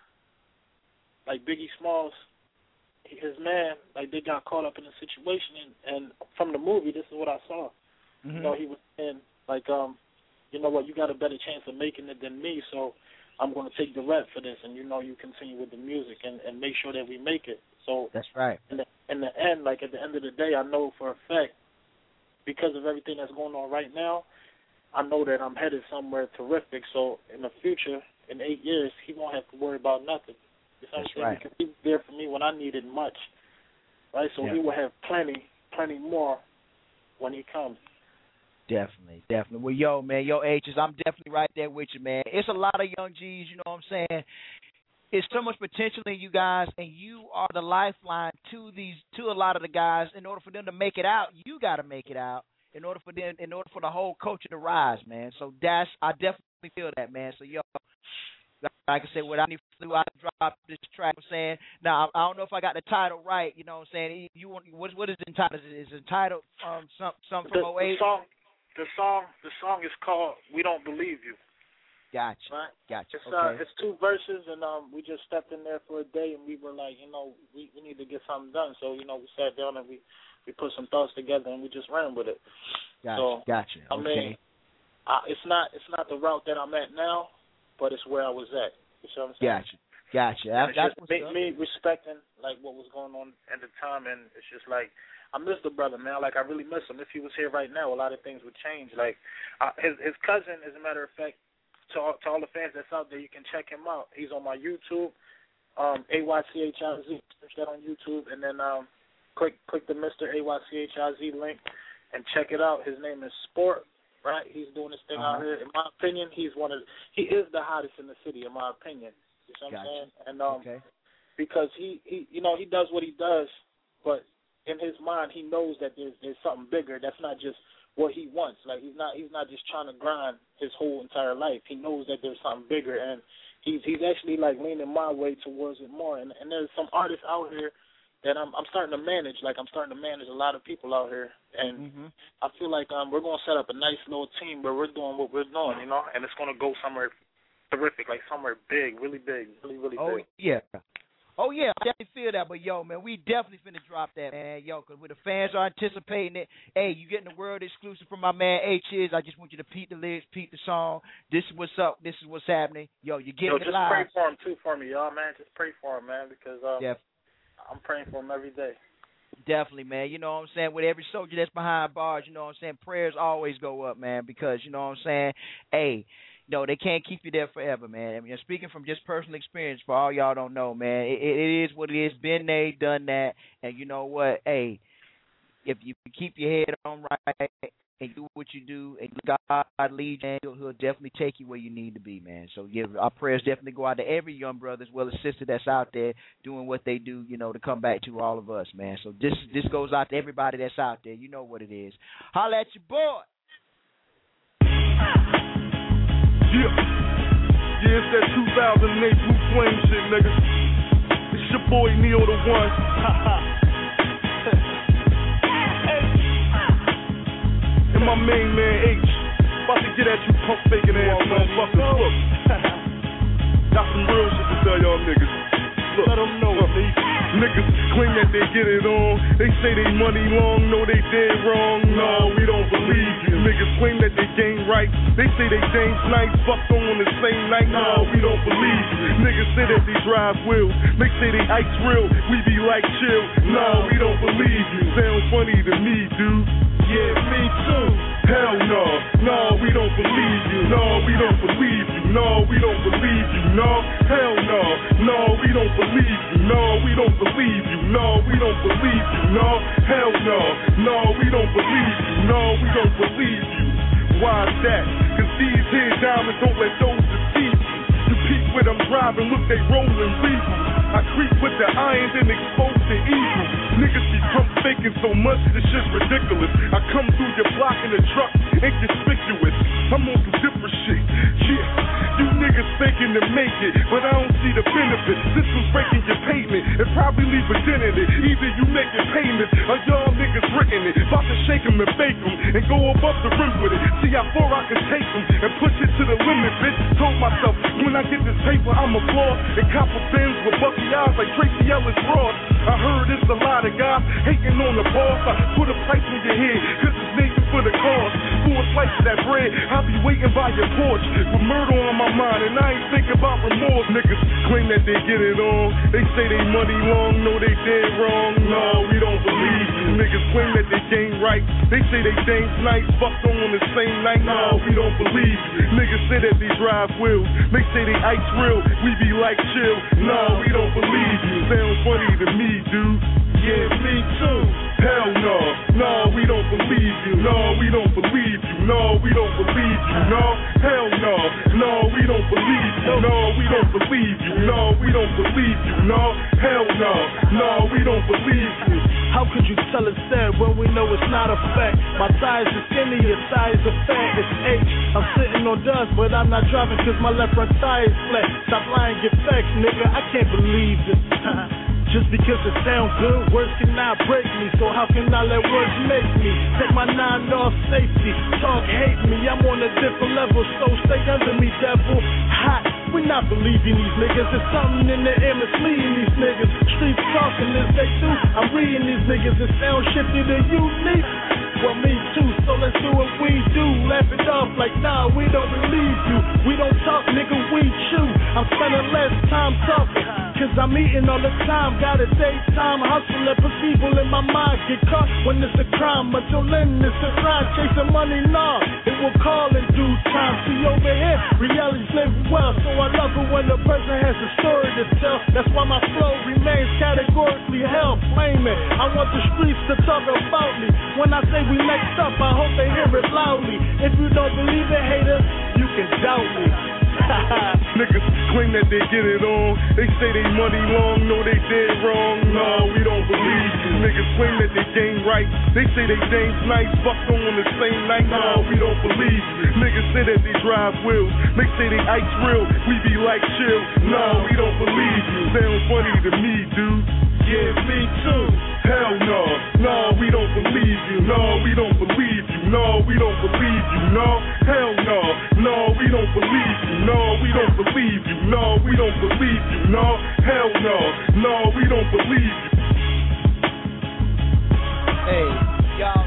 like Biggie Smalls, his man, like they got caught up in a situation, and from the movie, this is what I saw. Mm-hmm. You know, he was saying, like, you know what, you got a better chance of making it than me, so I'm going to take the rep for this, and, you know, you continue with the music and make sure that we make it. So that's right. In the end, like, at the end of the day, I know for a fact, because of everything that's going on right now, I know that I'm headed somewhere terrific. So in the future, in 8 years, he won't have to worry about nothing. You know what I'm saying? Right. Because he was there for me when I needed much, right? So he will have plenty more when he comes. Definitely. Well, yo, man, H's, I'm definitely right there with you, man. It's a lot of young G's, you know what I'm saying? It's so much potential in you guys, and you are the lifeline to a lot of the guys. In order for them to make it out, you got to make it out. In order for the whole culture to rise, man. So I definitely feel that, man. So, yo, like I said, without any further, I dropped this track. I'm saying, now I don't know if I got the title right. You know what I'm saying? What is it entitled? Is it entitled something from 08? The song is called "We Don't Believe You." Gotcha. Right? Gotcha. It's 2 verses, and we just stepped in there for a day, and we were like, you know, we need to get something done. So, you know, we sat down and we put some thoughts together, and we just ran with it. Gotcha. I mean, it's not the route that I'm at now, but it's where I was at. You see what I'm saying? Gotcha. That's me respecting like what was going on at the time, and it's just like, I miss the brother, man. Like, I really miss him. If he was here right now, a lot of things would change. Like, his cousin, as a matter of fact, to all the fans that's out there, you can check him out. He's on my YouTube, AYCHIZ. Search that on YouTube, and then click the Mr. AYCHIZ link and check it out. His name is Sport, right? He's doing his thing out here. In my opinion, he is the hottest in the city, in my opinion. You know what I'm saying? And because he you know, he does what he does, but in his mind, he knows that there's something bigger. That's not just what he wants. Like, he's not just trying to grind his whole entire life. He knows that there's something bigger, and he's actually like leaning my way towards it more. And there's some artists out here that I'm starting to manage. Like, I'm starting to manage a lot of people out here, and I feel like we're going to set up a nice little team where we're doing what we're doing, you know, and it's going to go somewhere terrific, like somewhere big, really big, really big. Oh, yeah, I definitely feel that. But, yo, man, we definitely finna drop that, man. Yo, because when the fans are anticipating it, hey, you getting the world exclusive from my man H.I.Z. I just want you to peep the lyrics, peep the song. This is what's up. This is what's happening. Yo, you're getting it live. Just pray for him, too, for me, y'all, man. Just pray for him, man, because I'm praying for him every day. Definitely, man. You know what I'm saying? With every soldier that's behind bars, you know what I'm saying, prayers always go up, man, because, you know what I'm saying, hey, no, they can't keep you there forever, man. I mean, speaking from just personal experience, for all y'all don't know, man, it is what it is. Been there, done that, and you know what? Hey, if you keep your head on right and do what you do, and God leads you, he'll definitely take you where you need to be, man. So, yeah, our prayers definitely go out to every young brother as well as sister that's out there doing what they do, you know, to come back to all of us, man. So this goes out to everybody that's out there. You know what it is. Holla at your boy. Yeah, it's that 2008 Blue Flame shit, nigga. It's your boy Neo the One. And my main man H. About to get at you pump faking ass motherfuckers. Look. Got some real shit to tell y'all niggas. Look, let them know, Niggas claim that they get it on. They say they money long, no they dead wrong. No, we don't believe you. Niggas claim that they game right. They say they James nice, fucked on the same night. No, we don't believe you. Niggas say that they drive wheels. They say they ice real. We be like chill. No, we don't believe you. Sounds funny to me, dude. Yeah, me too. Hell no, no, we don't believe you. No, we don't believe you. No, we don't believe you. No, hell no, no, we don't believe you. No, we don't believe you. No, we don't believe you. No, hell no, no, we don't believe you. No, we don't believe you. Why is that? Cause these here diamonds don't let those deceive you. You peep with them driving, look they rolling legal. I creep with the irons and expose the evil. Niggas be pump faking so much, this shit's ridiculous. I come through your block in a truck, inconspicuous. I'm on some different shit. Yeah, you niggas faking to make it, but I don't see the benefit. This was breaking your payment, it probably leave a dent in it. Either you making payments, or y'all niggas written it. About to shake them and bake them, and go above the rim with it. See how far I can take them, and push it to the limit, bitch. Told myself, when I get this paper, I'm a floor. And copper bins with bucky eyes like Tracy Ellis Ross. I heard it's a lot of guys hating on the boss. I put a price on your head, cause it's naked for the cause. For a slice of that bread, I'll be waiting by your porch with murder on my mind, and I ain't thinking about remorse. Niggas claim that they get it on. They say they money long, no they dead wrong. No, we don't believe you. Niggas claim that they game right. They say they James nice, fucked on the same night. No, we don't believe you. Niggas say that they drive wheels. They say they ice real. We be like chill. No, we don't believe you. Sounds funny to me, dude. Yeah, me too. Hell no, no, we don't believe you. No, we don't believe you. No, we don't believe you. No, hell no, no, we don't believe you. No, we don't believe you. No, we don't believe you. No, hell no, no, we don't believe you. How could you tell it's dead when we know it's not a fact? My thighs are skinny, your thighs are fat, it's H. I'm sitting on dust, but I'm not driving cause my left front tire is flat. Stop lying, get facts, nigga, I can't believe this. Just because it sounds good, words cannot break me. So how can I let words make me? Take my 9 off safety, talk hate me. I'm on a different level, so stay under me, devil. Hot, we not believing these niggas. There's something in the air misleading these niggas. Streets talking this they do. I'm reading these niggas. It sounds shifty to you, me. Well, me too, so let's do what we do. Laugh it off like, nah, we don't believe you. We don't talk, nigga, we chew. I'm spending less time talking, cause I'm eating all the time. Got a daytime hustle and put people in my mind. Get caught when it's a crime, until then it's a crime. Chasing money, nah, it will call in due time. See over here, reality's living well, so I love it when the person has a story to tell. That's why my flow remains categorically held. Flame it, I want the streets to talk about me. When I say we next up, I hope they hear it loudly. If you don't believe it, hater, you can doubt me. Niggas claim that they get it on. They say they money long, no they dead wrong. No, we don't believe you. Niggas claim that they game right. They say they James nice, fucked on the same night. No, we don't believe you. Niggas say that they drive wheels. They say they ice real. We be like chill. No, we don't believe you. Sounds funny to me, dude. Yeah, me too. Hell no, no, we don't believe you. No, we don't believe you. No, we don't believe you. No, hell no, no, we don't believe you. No, we don't believe you. No, we don't believe you. No, hell no, no, we don't believe you. Hey, y'all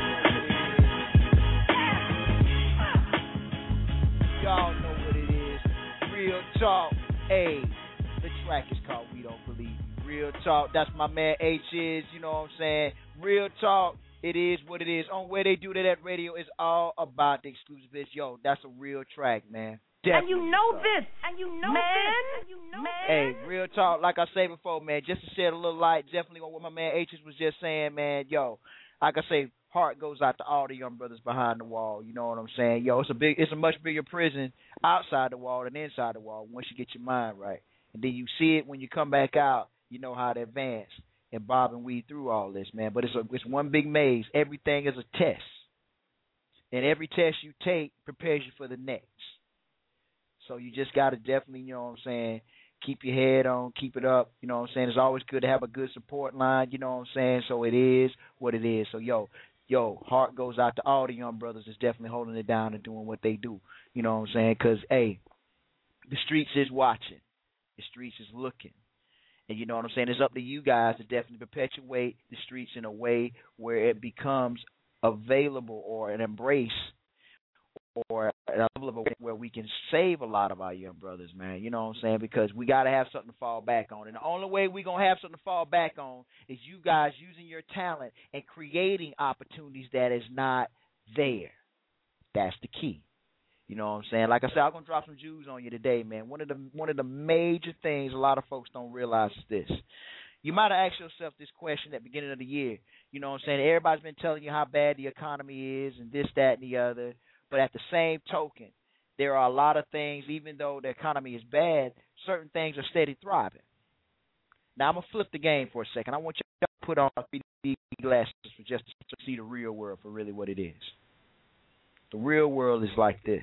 know what it is. Real talk. Hey, the track is called We Don't Believe You. Real talk. That's my man H is, you know what I'm saying? Real talk. It is what it is. On Where They Do That Radio is all about the exclusive bits. Yo, that's a real track, man. Definitely. And you know this. And you know this. Hey, real talk. Like I said before, man, just to shed a little light, definitely on what my man H was just saying, man. Yo, like I say, heart goes out to all the young brothers behind the wall. You know what I'm saying? Yo, it's a much bigger prison outside the wall than inside the wall once you get your mind right. And then you see it when you come back out. You know how to advance and bob and weed through all this, man. But it's one big maze. Everything is a test. And every test you take prepares you for the next. So you just got to definitely, you know what I'm saying, keep your head on, keep it up. You know what I'm saying? It's always good to have a good support line, you know what I'm saying? So it is what it is. So, yo, heart goes out to all the young brothers that's definitely holding it down and doing what they do. You know what I'm saying? Because, hey, the streets is watching. The streets is looking. And you know what I'm saying? It's up to you guys to definitely perpetuate the streets in a way where it becomes available or an embrace or a level of where we can save a lot of our young brothers, man. You know what I'm saying? Because we got to have something to fall back on. And the only way we're going to have something to fall back on is you guys using your talent and creating opportunities that is not there. That's the key. You know what I'm saying? Like I said, I'm going to drop some Jews on you today, man. One of the major things a lot of folks don't realize is this. You might have asked yourself this question at the beginning of the year. You know what I'm saying? Everybody's been telling you how bad the economy is and this, that, and the other. But at the same token, there are a lot of things, even though the economy is bad, certain things are steady thriving. Now, I'm going to flip the game for a second. I want you to put on 3D glasses for just to see the real world for really what it is. The real world is like this.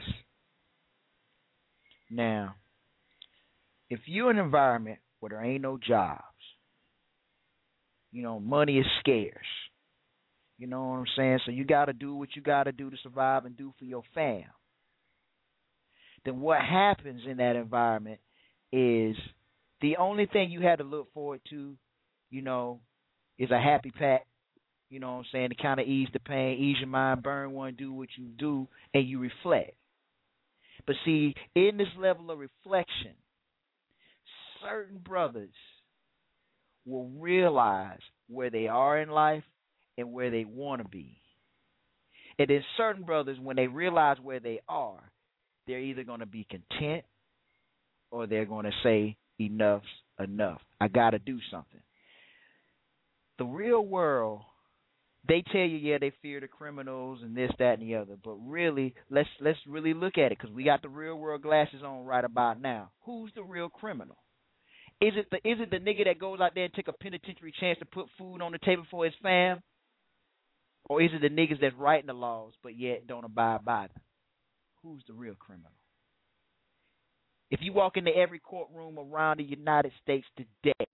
Now, if you're in an environment where there ain't no jobs, you know, money is scarce. You know what I'm saying? So you got to do what you got to do to survive and do for your fam. Then what happens in that environment is the only thing you had to look forward to, you know, is a happy pack. You know what I'm saying? To kind of ease the pain, ease your mind, burn one, do what you do, and you reflect. But see, in this level of reflection, certain brothers will realize where they are in life and where they want to be. And then certain brothers, when they realize where they are, they're either going to be content or they're going to say, enough's enough. I got to do something. The real world, they tell you, yeah, they fear the criminals and this, that, and the other. But really, let's really look at it because we got the real world glasses on right about now. Who's the real criminal? Is it the nigga that goes out there and take a penitentiary chance to put food on the table for his fam? Or is it the niggas that's writing the laws but yet don't abide by them? Who's the real criminal? If you walk into every courtroom around the United States today,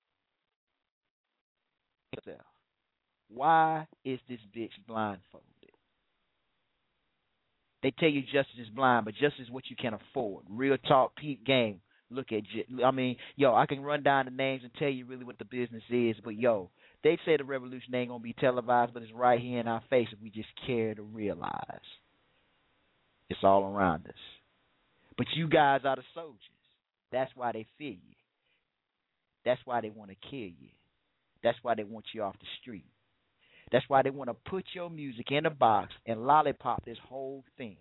why is this bitch blindfolded? They tell you justice is blind, but justice is what you can afford. Real talk, peep game. Look at, I can run down the names and tell you really what the business is, but they say the revolution ain't going to be televised, but it's right here in our face if we just care to realize. It's all around us. But you guys are the soldiers. That's why they fear you. That's why they want to kill you. That's why they want you off the street. That's why they want to put your music in a box and lollipop this whole thing.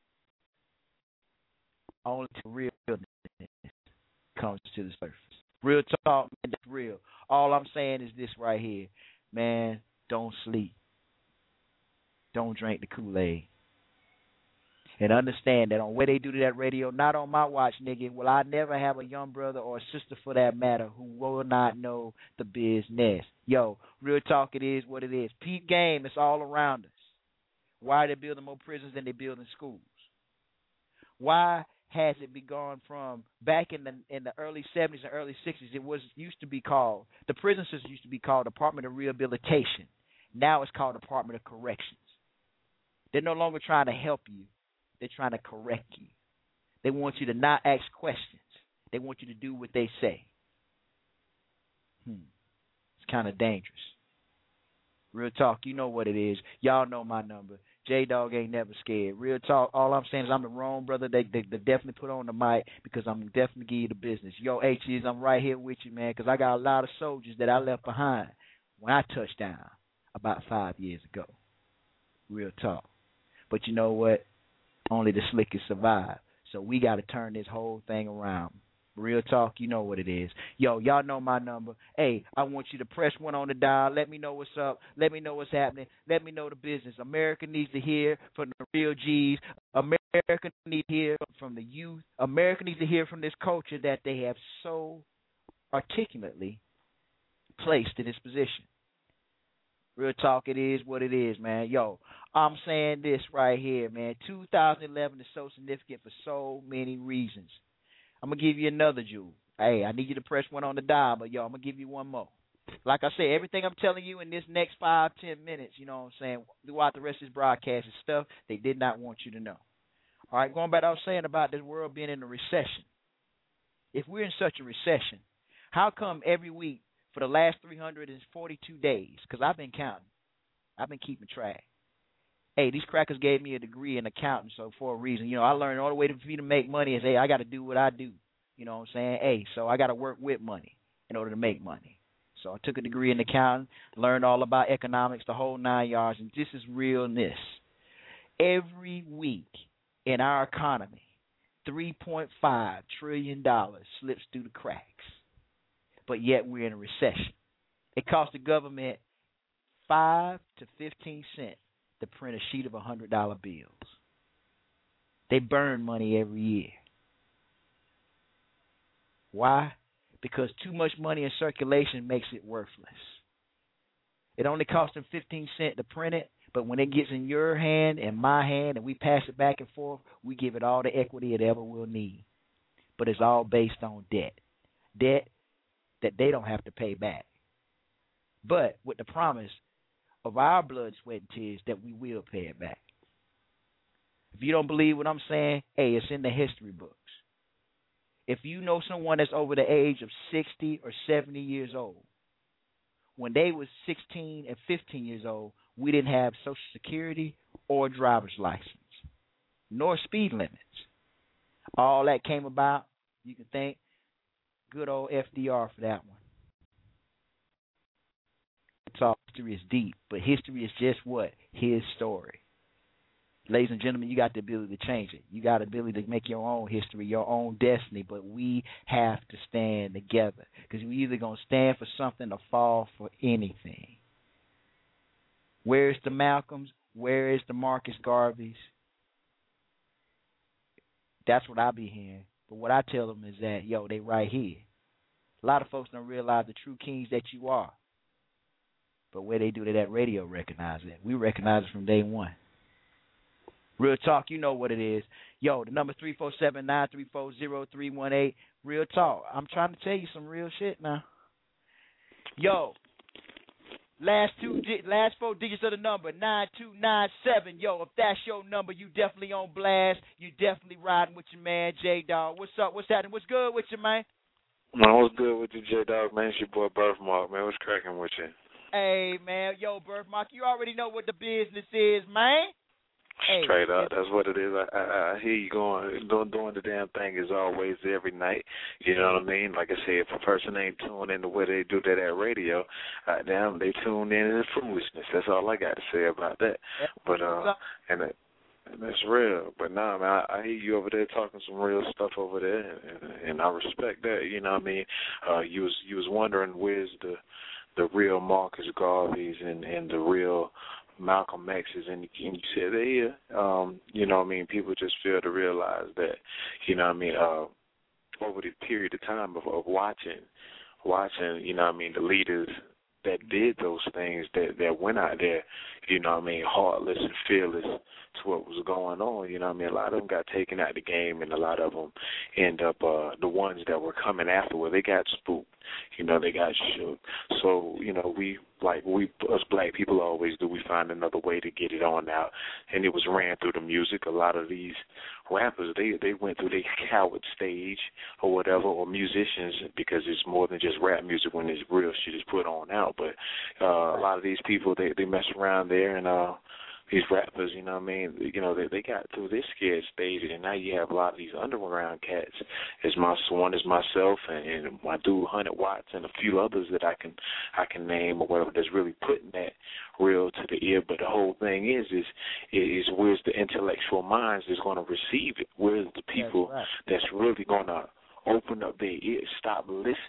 Only to realness comes to the surface. Real talk, man, that's real. All I'm saying is this right here. Man, don't sleep. Don't drink the Kool-Aid. And understand that on where they do to that radio, not on my watch, nigga, will I never have a young brother or a sister for that matter who will not know the business. Real talk, it is what it is. Peep game, it's all around us. Why are they building more prisons than they building schools? Why has it been gone from back in the early 70s and early 60s? It used to be called, the prison system used to be called Department of Rehabilitation. Now it's called Department of Corrections. They're no longer trying to help you. They're trying to correct you. They want you to not ask questions. They want you to do what they say. It's kind of dangerous. Real talk, you know what it is. Y'all know my number. J-Dog ain't never scared. Real talk, all I'm saying is I'm the wrong brother. They definitely put on the mic because I'm definitely give you the business. H.E.s, I'm right here with you, man, because I got a lot of soldiers that I left behind when I touched down about 5 years ago. Real talk. But you know what? Only the slickest survive. So we got to turn this whole thing around. Real talk, you know what it is. Y'all know my number. Hey, I want you to press one on the dial. Let me know what's up. Let me know what's happening. Let me know the business. America needs to hear from the real G's. America needs to hear from the youth. America needs to hear from this culture that they have so articulately placed in this position. Real talk, it is what it is, man. I'm saying this right here, man. 2011 is so significant for so many reasons. I'm going to give you another jewel. Hey, I need you to press one on the dial, but, I'm going to give you one more. Like I said, everything I'm telling you in this next 5-10 minutes, you know what I'm saying, throughout the rest of this broadcast is stuff they did not want you to know. All right, going back to what I was saying about this world being in a recession. If we're in such a recession, How come every week for the last 342 days, because I've been counting, I've been keeping track. Hey, these crackers gave me a degree in accounting, so for a reason. I learned all the way for me to make money is, hey, I got to do what I do. You know what I'm saying? Hey, so I got to work with money in order to make money. So I took a degree in accounting, learned all about economics, the whole 9 yards, and this is realness. Every week in our economy, $3.5 trillion slips through the cracks, but yet we're in a recession. It costs the government 5 to 15 cents to print a sheet of $100 bills. They burn money every year. Why? Because too much money in circulation makes it worthless. It only costs them 15 cents to print it, but when it gets in your hand and my hand and we pass it back and forth, we give it all the equity it ever will need. But it's all based on debt. Debt that they don't have to pay back. But with the promise of our blood, sweat, and tears that we will pay it back. If you don't believe what I'm saying, hey, it's in the history books. If you know someone that's over the age of 60 or 70 years old, when they was 16 and 15 years old, we didn't have Social Security or driver's license, nor speed limits. All that came about, you can thank good old FDR for that one. It's all history is deep, but history is just what? His story. Ladies and gentlemen, you got the ability to change it. You got the ability to make your own history, your own destiny, but we have to stand together because we're either going to stand for something or fall for anything. Where is the Malcolms? Where is the Marcus Garveys? That's what I be hearing. But what I tell them is that, yo, they right here. A lot of folks don't realize the true kings that you are. But where they do that radio recognize it. We recognize it from day one. Real talk, you know what it is. Yo, the number 347-934-0318. Real talk. I'm trying to tell you some real shit now. Yo, last four digits of the number, 9297. Yo, if that's your number, you definitely on blast. You definitely riding with your man, J-Dog. What's up? What's happening? What's good with you, man? Man, what's good with you, J-Dog, man? It's your boy Birthmark, man. What's cracking with you? Hey, man. Yo, Birthmark, you already know what the business is, man. Straight up, that's what it is. I hear you doing the damn thing as always every night. You know what I mean? Like I said, if a person ain't tuned in the way they do that at radio, damn, they tune in to foolishness. That's all I got to say about that. But and that's real. But nah, man, I hear you over there talking some real stuff over there, and I respect that. You know what I mean? You was wondering where's the real Marcus Garveys and the real Malcolm X's, and you said they're here. You know what I mean? People just fail to realize that, you know what I mean, over the period of time of watching, you know what I mean, the leaders that did those things, that went out there, you know what I mean, heartless and fearless to what was going on, you know what I mean, a lot of them got taken out of the game, and a lot of them end up, the ones that were coming afterward, they got spooked, you know, they got shook. So, you know, we us black people always do, we find another way to get it on out, and it was ran through the music. A lot of these rappers, they went through their coward stage or whatever, or musicians, because it's more than just rap music when this real shit is put on out, but a lot of these people, they mess around there, and these rappers, you know what I mean, you know, they got through this scared stage, and now you have a lot of these underground cats. One is myself and my dude 100 Watts and a few others that I can name or whatever that's really putting that real to the ear. But the whole thing is where's the intellectual minds that's going to receive it? Where's the people that's really going to open up their ears, stop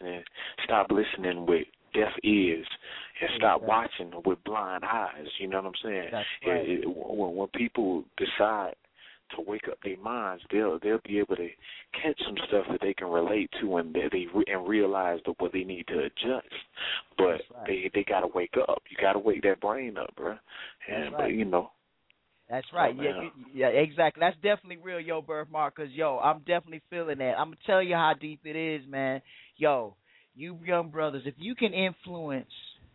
listening with deaf ears, and stop watching with blind eyes. You know what I'm saying? That's right. When people decide to wake up their minds, they'll be able to catch some stuff that they can relate to, and and realize that what they need to adjust. But they got to wake up. You got to wake that brain up, bro. And but you know. That's right. Yeah, exactly. That's definitely real, yo, Birthmark, because, yo, I'm definitely feeling that. I'm going to tell you how deep it is, man. Yo, you young brothers, if you can influence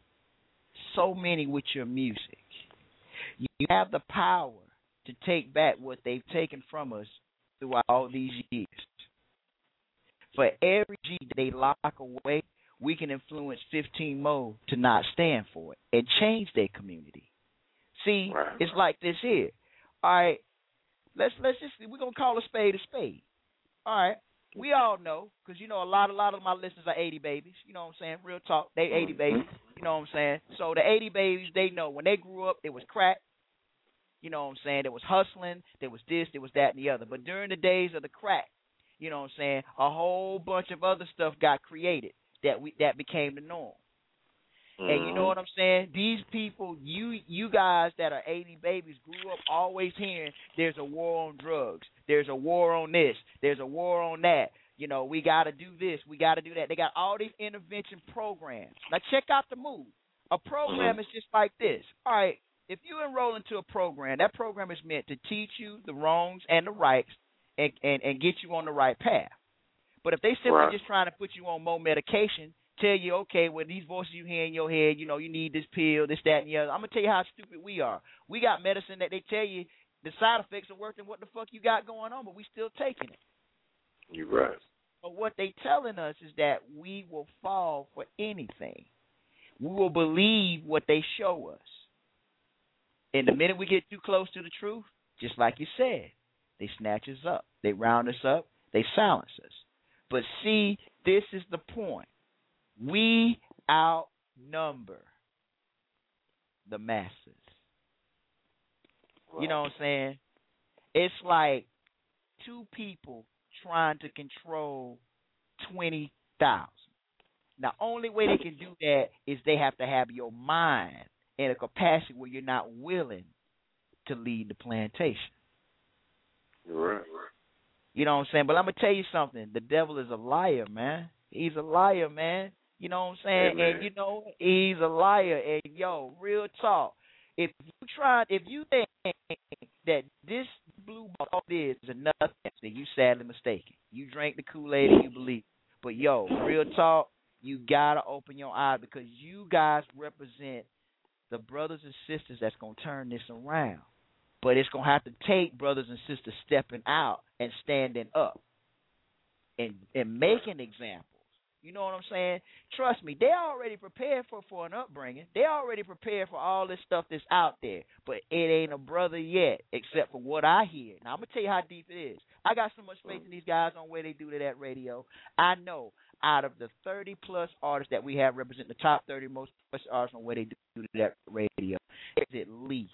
so many with your music, you have the power to take back what they've taken from us throughout all these years. For every G they lock away we can influence 15 more to not stand for it and change their community. See, it's like this here. All right, let's just, we're going to call a spade a spade. All right, we all know, because, you know, a lot of my listeners are 80 babies. You know what I'm saying? Real talk, they 80 babies. You know what I'm saying? So the 80 babies, they know when they grew up, it was crack. You know what I'm saying? There was hustling, there was this, there was that, and the other. But during the days of the crack, you know what I'm saying, a whole bunch of other stuff got created that became the norm. And you know what I'm saying? These people, you guys that are 80 babies grew up always hearing there's a war on drugs, there's a war on this, there's a war on that. You know, we got to do this, we got to do that. They got all these intervention programs. Now check out the move. A program is just like this. All right, if you enroll into a program, that program is meant to teach you the wrongs and the rights and get you on the right path. But if they simply just trying to put you on more medication, tell you, okay, well, these voices you hear in your head, you know, you need this pill, this, that, and the other. I'm going to tell you how stupid we are. We got medicine that they tell you the side effects are worse than what the fuck you got going on, but we still taking it. You're right. But what they telling us is that we will fall for anything. We will believe what they show us. And the minute we get too close to the truth, just like you said, they snatch us up. They round us up. They silence us. But see, this is the point. We outnumber the masses. You know what I'm saying? It's like two people trying to control 20,000. Now, only way they can do that is they have to have your mind in a capacity where you're not willing to lead the plantation. Right. You know what I'm saying? But I'm going to tell you something. The devil is a liar, man. He's a liar, man. You know what I'm saying? Hey, and, you know, he's a liar. And, yo, real talk. If you think that this blue ball is nothing, then you sadly mistaken. You drank the Kool-Aid and you believe. But, yo, real talk, you got to open your eyes because you guys represent the brothers and sisters that's going to turn this around. But it's going to have to take brothers and sisters stepping out and standing up and making examples. You know what I'm saying? Trust me, they're already prepared for an upbringing. They're already prepared for all this stuff that's out there. But it ain't a brother yet, except for what I hear. Now, I'm going to tell you how deep it is. I got so much faith in these guys on where they do that radio. I know out of the 30-plus artists that we have represent the top 30 most artists on where they do that radio, there's at least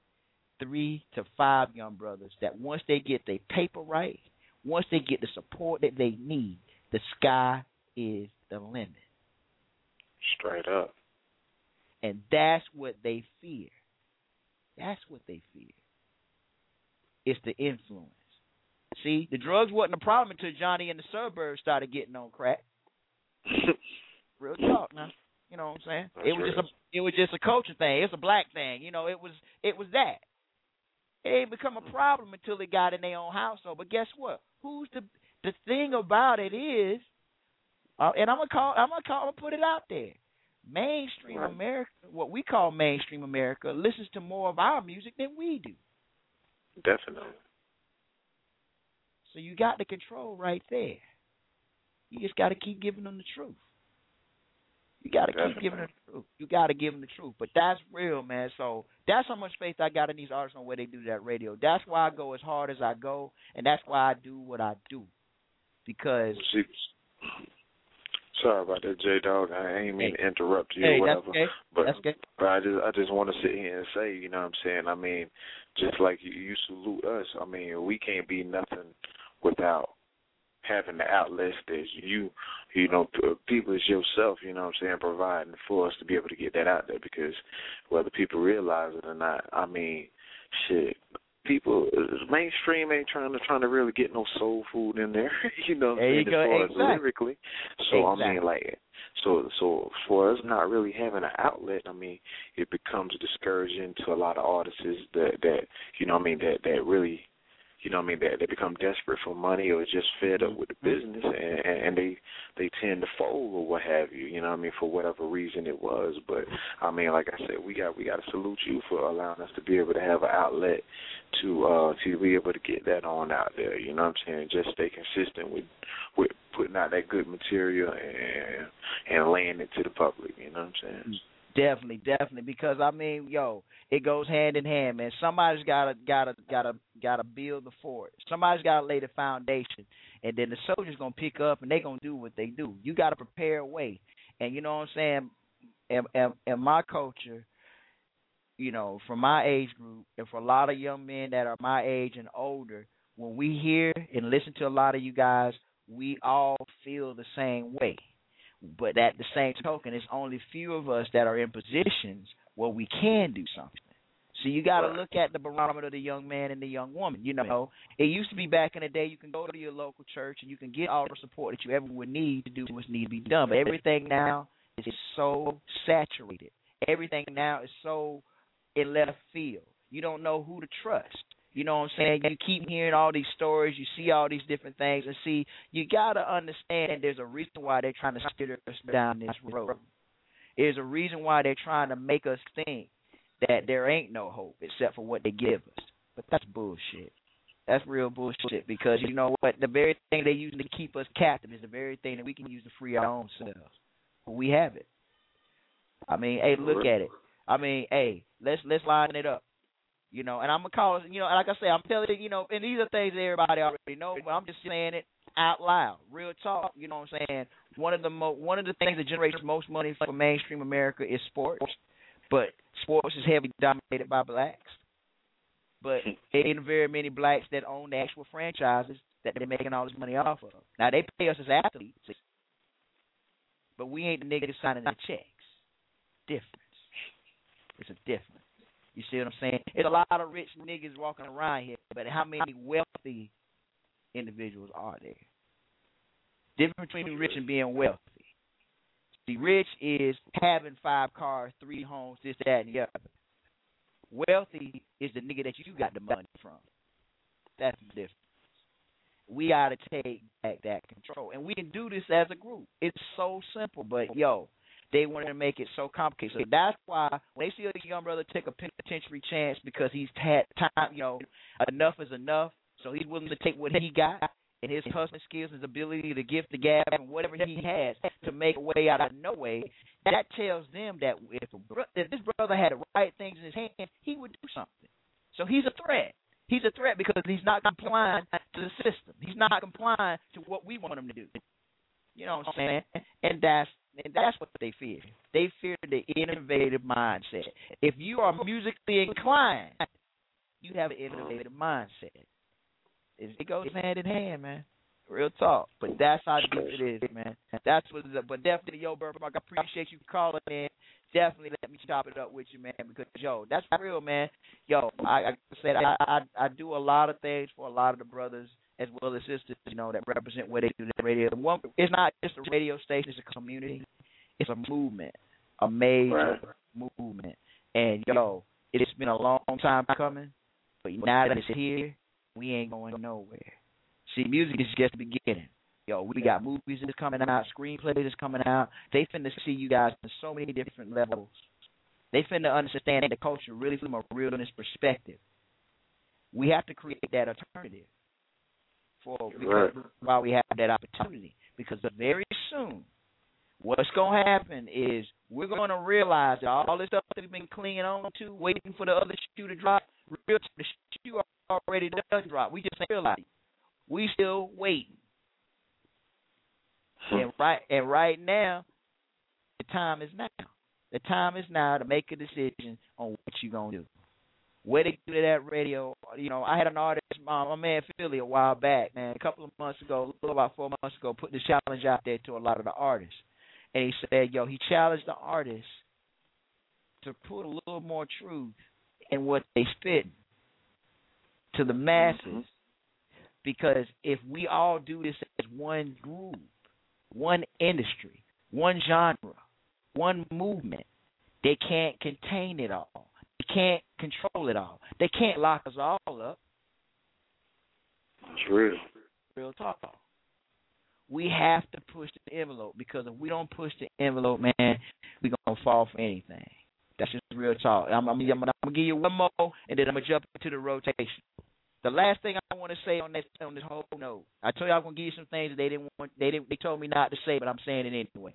3 to 5 young brothers that once they get their paper right, once they get the support that they need, the sky is the limit. Straight up. And that's what they fear. That's what they fear. It's the influence. See, the drugs wasn't a problem until Johnny in the suburbs started getting on crack. Real talk now. You know what I'm saying? It was just a culture thing. It's a black thing. You know, it was that. It ain't become a problem until they got in their own household. But guess what? Who's the thing about it is, and I'm gonna put it out there. Mainstream America, what we call mainstream America, listens to more of our music than we do. Definitely. So you got the control right there. You just got to keep giving them the truth. You got to keep giving them the truth. You got to give them the truth. But that's real, man. So that's how much faith I got in these artists on where they do that radio. That's why I go as hard as I go, and that's why I do what I do. Because... Sorry about that, J-Dog. I ain't mean to interrupt you or whatever. That's okay. But I just want to sit here and say, you know what I'm saying? I mean, just like you salute us, I mean, we can't be nothing without having the outlets that you know, people as yourself, you know what I'm saying, providing for us to be able to get that out there because whether people realize it or not, I mean, shit, people, mainstream ain't trying to really get no soul food in there, you know what I'm saying, as far as lyrically. So, I mean, like, so for us not really having an outlet, I mean, it becomes discouraging to a lot of artists that you know what I mean, that really you know what I mean, they become desperate for money or just fed up with the business, and they tend to fold or what have you, you know what I mean, for whatever reason it was. But I mean, like I said, we got to salute you for allowing us to be able to have an outlet to be able to get that on out there, you know what I'm saying? Just stay consistent with putting out that good material and laying it to the public, you know what I'm saying? Definitely, because I mean, it goes hand in hand, man. Somebody's gotta build the fort. Somebody's gotta lay the foundation, and then the soldiers gonna pick up and they gonna do what they do. You gotta prepare a way, and you know what I'm saying. In my culture, from my age group, and for a lot of young men that are my age and older, when we hear and listen to a lot of you guys, we all feel the same way. But at the same token, it's only few of us that are in positions where we can do something. So you got to look at the barometer of the young man and the young woman. It used to be back in the day you can go to your local church and you can get all the support that you ever would need to do what's need to be done. But everything now is so saturated. Everything now is so in left field. You don't know who to trust. You know what I'm saying? You keep hearing all these stories. You see all these different things. And see, you got to understand there's a reason why they're trying to steer us down this road. There's a reason why they're trying to make us think that there ain't no hope except for what they give us. But that's bullshit. That's real bullshit because you know what? The very thing they use to keep us captive is the very thing that we can use to free our own selves. But we have it. I mean, hey, look at it. I mean, hey, let's line it up. And I'm going to call it, like I say, I'm telling you, and these are things that everybody already know, but I'm just saying it out loud. Real talk, you know what I'm saying? One of the things that generates most money for mainstream America is sports, but sports is heavily dominated by blacks. But there ain't very many blacks that own the actual franchises that they're making all this money off of. Now, they pay us as athletes, but we ain't the niggas signing the checks. It's a difference. You see what I'm saying? There's a lot of rich niggas walking around here, but how many wealthy individuals are there? Difference between rich and being wealthy. See, rich is having 5 cars, 3 homes, this, that, and the other. Wealthy is the nigga that you got the money from. That's the difference. We got to take back that control. And we can do this as a group. It's so simple, but, they wanted to make it so complicated. So that's why when they see a young brother take a penitentiary chance because he's had time, enough is enough. So he's willing to take what he got and his hustling skills, his ability to gift the gab and whatever he has to make a way out of no way. That tells them that if this brother had the right things in his hand, he would do something. So he's a threat. He's a threat because he's not complying to the system. He's not complying to what we want him to do. You know what I'm saying? And that's what they fear. They fear the innovative mindset. If you are musically inclined, you have an innovative mindset. It goes hand in hand, man. Real talk. But that's how deep it is, man. That's what it is. But definitely, Burp, I appreciate you calling in. Definitely let me chop it up with you, man, because, that's real, man. I said I do a lot of things for a lot of the brothers as well as sisters, that represent where they do the radio. It's not just a radio station, it's a community. It's a movement, a major movement. And, it's been a long time coming, but now that it's here, we ain't going nowhere. See, music is just the beginning. We got movies that's coming out, screenplays that's coming out. They finna see you guys on so many different levels. They finna understand the culture really from a realness perspective. We have to create that alternative. While we have that opportunity, because very soon, what's going to happen is we're going to realize that all this stuff that we've been clinging on to, waiting for the other shoe to drop, the shoe already does drop. We just ain't realizing. We still waiting. And right now, the time is now. The time is now to make a decision on what you're going to do. Where they do that radio, I had an artist, my man Philly, a while back, man, a couple of months ago, about 4 months ago, put this challenge out there to a lot of the artists. And he said, he challenged the artists to put a little more truth in what they spit to the masses. Because if we all do this as one group, one industry, one genre, one movement, they can't contain it all. They can't control it all. They can't lock us all up. True. Real talk. We have to push the envelope, because if we don't push the envelope, man, we're going to fall for anything. That's just real talk. I'm going to give you one more, and then I'm going to jump into the rotation. The last thing I want to say on this whole note, I told you I was going to give you some things that they didn't want. They told me not to say, but I'm saying it anyway.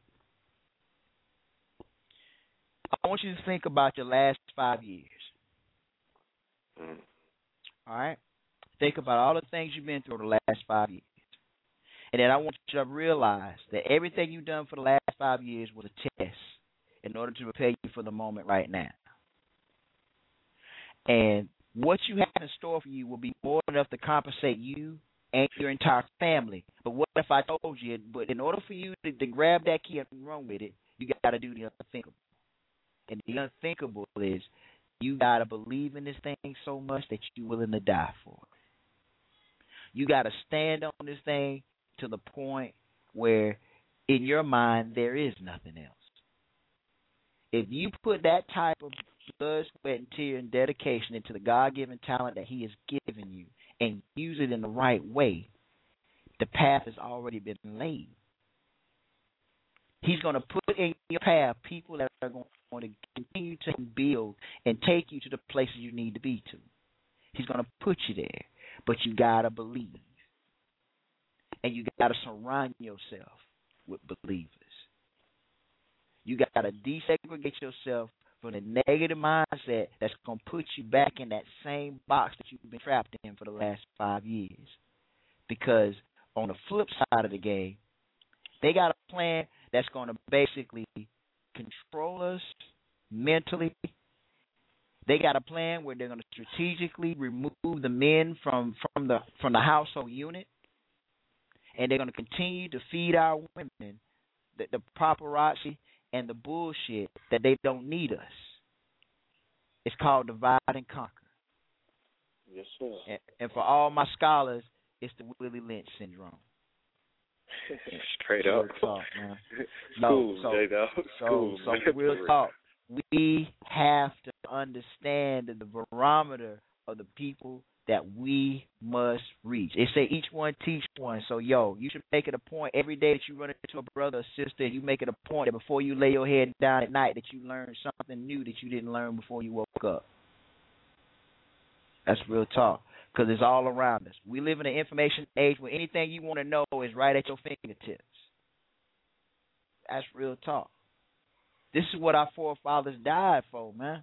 I want you to think about your last 5 years. All right? Think about all the things you've been through the last 5 years. And then I want you to realize that everything you've done for the last 5 years was a test in order to prepare you for the moment right now. And what you have in store for you will be more than enough to compensate you and your entire family. But what if I told you, but in order for you to grab that key and run with it, you got to do the unthinkable. And the unthinkable is you got to believe in this thing so much that you're willing to die for it. You got to stand on this thing to the point where in your mind there is nothing else. If you put that type of blood, sweat, and tear and dedication into the God-given talent that he has given you and use it in the right way, the path has already been laid. He's going to put in your path people that are going to continue to build and take you to the places you need to be to. He's going to put you there, but you got to believe. And you got to surround yourself with believers. You got to desegregate yourself from the negative mindset that's going to put you back in that same box that you've been trapped in for the last 5 years. Because on the flip side of the game, they got a plan that's going to basically control us mentally. They got a plan where they're going to strategically remove the men from the household unit, and they're going to continue to feed our women the paparazzi and the bullshit that they don't need us. It's called divide and conquer. Yes, sir. And for all my scholars, it's the Willie Lynch syndrome. Straight up. Talk, man. Cool, so real J-Dog. talk. We have to understand the barometer of the people that we must reach. They say each one teach one. So, you should make it a point every day that you run into a brother or sister, you make it a point that before you lay your head down at night that you learn something new that you didn't learn before you woke up. That's real talk, because it's all around us. We live in an information age where anything you want to know is right at your fingertips. That's real talk. This is what our forefathers died for, man.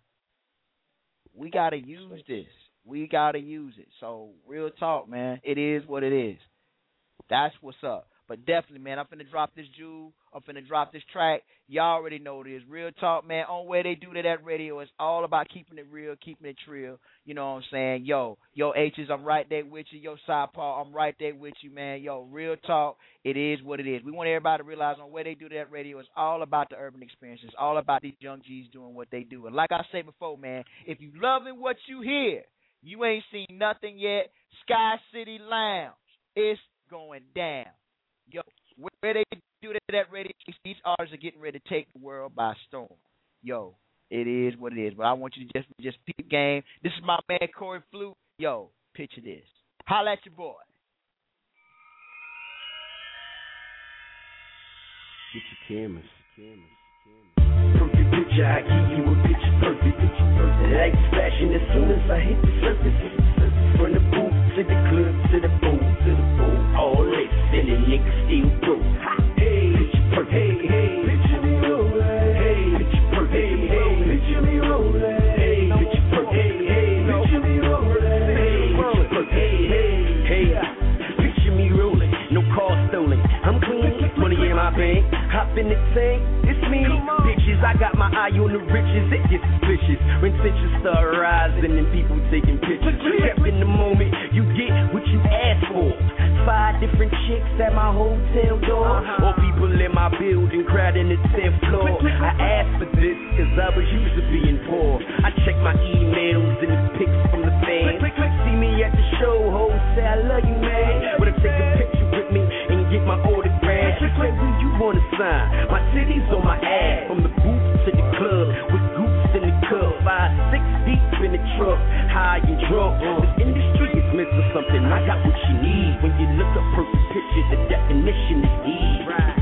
We got to use this. We got to use it. So, real talk, man. It is what it is. That's what's up. But definitely, man, I'm finna drop this jewel. I'm finna drop this track. Y'all already know this. Real talk, man. On where they do that radio, it's all about keeping it real, keeping it trill. You know what I'm saying? Yo, H's, I'm right there with you. Yo, Sidepaw, I'm right there with you, man. Yo, real talk, it is what it is. We want everybody to realize on where they do that radio, it's all about the urban experience. It's all about these young G's doing what they do. And like I said before, man, if you loving what you hear, you ain't seen nothing yet, Sky City Lounge, it's going down. Yo, where they do that radio, these artists are getting ready to take the world by storm. Yo, it is what it is. But I want you to just peep game. This is my man Corey Flute. Yo, picture this. Holla at your boy. Get your cameras. Perfect picture, I give you a picture perfect. I act fashion as soon as I hit the surface. From the booth to the club to the boat, all lace and the niggas still broke. Hey, picture perfect. Hey, picture me rolling. Hey, picture perfect. Hey, picture me rolling. Hey, picture perfect. Hey, picture me rolling. Hey, picture perfect. Hey, picture me rolling. No car stolen. I'm clean. Money in my bank. Hop in the tank. It's me. Bitches, I got my eye on the riches. It gets suspicious when tensions start rising and people taking pictures. Kept in the moment, you get what you asked for. 5 different chicks at my hotel door, or people in my building crowding the 10th floor. I asked for this cause I was used to being poor. I check my emails and the pics from the fans. See me at the show, hoes say I love you, man. Wanna take a picture with me and get my autograph? She said, who you wanna sign? My city's on my ass, from the booth to the club, with goops in the cup, 5, 6 deep in the truck, high and drunk. This industry is missing something, I got what you need. definition is ease. Right.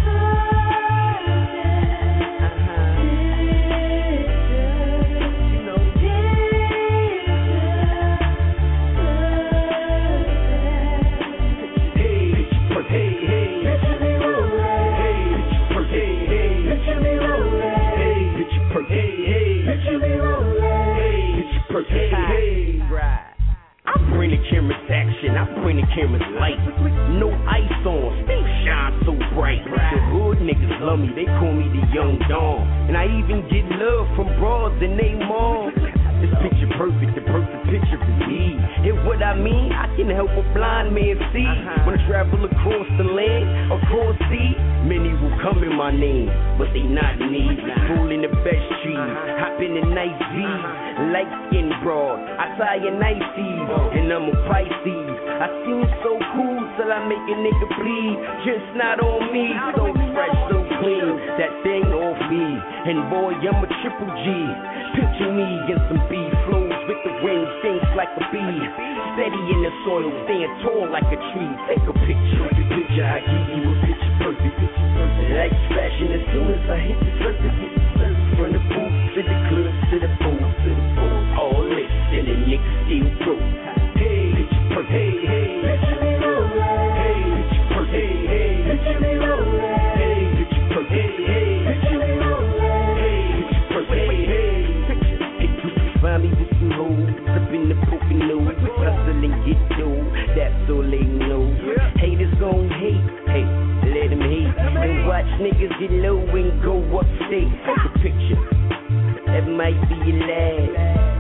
I bring the camera's action, I bring the camera's light. No ice on, still shine so bright. The hood niggas love me, they call me the young Don. And I even get love from broads and they mom. This picture perfect, the perfect picture for me. And what I mean, I can help a blind man see. When I travel across the land, across sea, many will come in my name, but they not me. Full in the best trees, hop in the nice V's. Light skin broad, I tie a nice C's, and I'm a Pisces. I seem so cool till I make a nigga bleed. Just not on me, so fresh, so clean. That thing off me, and boy, I'm a triple G. Picture me in some beef flows with the wind, things like a bee. Steady in the soil, stand tall like a tree. Take a picture, I give you a picture perfect. Like fashion as soon as I hit the surface. From the booth to the club to the pool, all lit, and the nigga still broke. Hey, picture perfect. Hey, picture me rollin'. Hey, picture perfect. Hey, picture me rollin'. Hey, picture perfect. Hey, picture me rollin'. Hey, picture perfect. Hey, you can find me with some hoes up in the Pocono, hustle and get dough. That's all they know. Haters gon' hate. Hey, let them hate. And watch niggas get low and go upstate. Take a picture. That might be your last.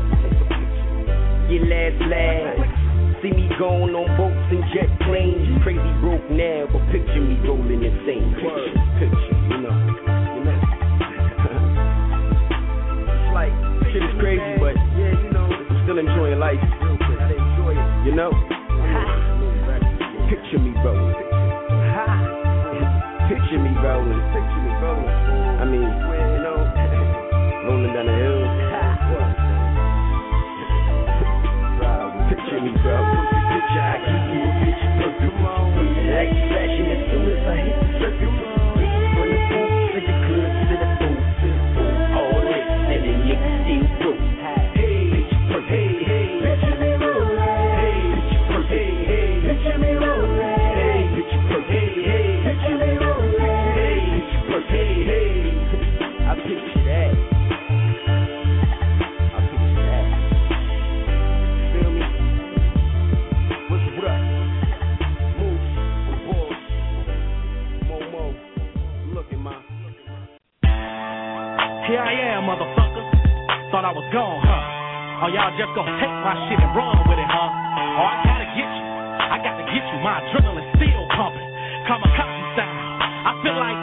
Your last. See me going on boats and jet planes. Crazy broke now, but picture me rolling the same. Picture, you know. It's like, shit is crazy, but yeah, you know, I'm still enjoying life. You know? Picture me rolling. Picture me rolling. I mean, you know, rolling down the hill. Picture me, bro. Picture, I give you a picture perfect. Like fashion as soon as I hit the circle. From the booth to the club to the booth. All lit, and the niggas still broke. Hey, picture perfect. Hey, picture me rollin'. Hey, picture perfect. Hey, picture me rollin'. Hey, picture perfect. Hey, picture me rollin'. Hey, picture perfect. Hey, I picture that. Here I am, motherfucker. Thought I was gone, huh? Oh, y'all just gonna take my shit and run with it, huh? Oh, I gotta get you. I got to get you. My adrenaline still pumping. Kamikaze style. I feel like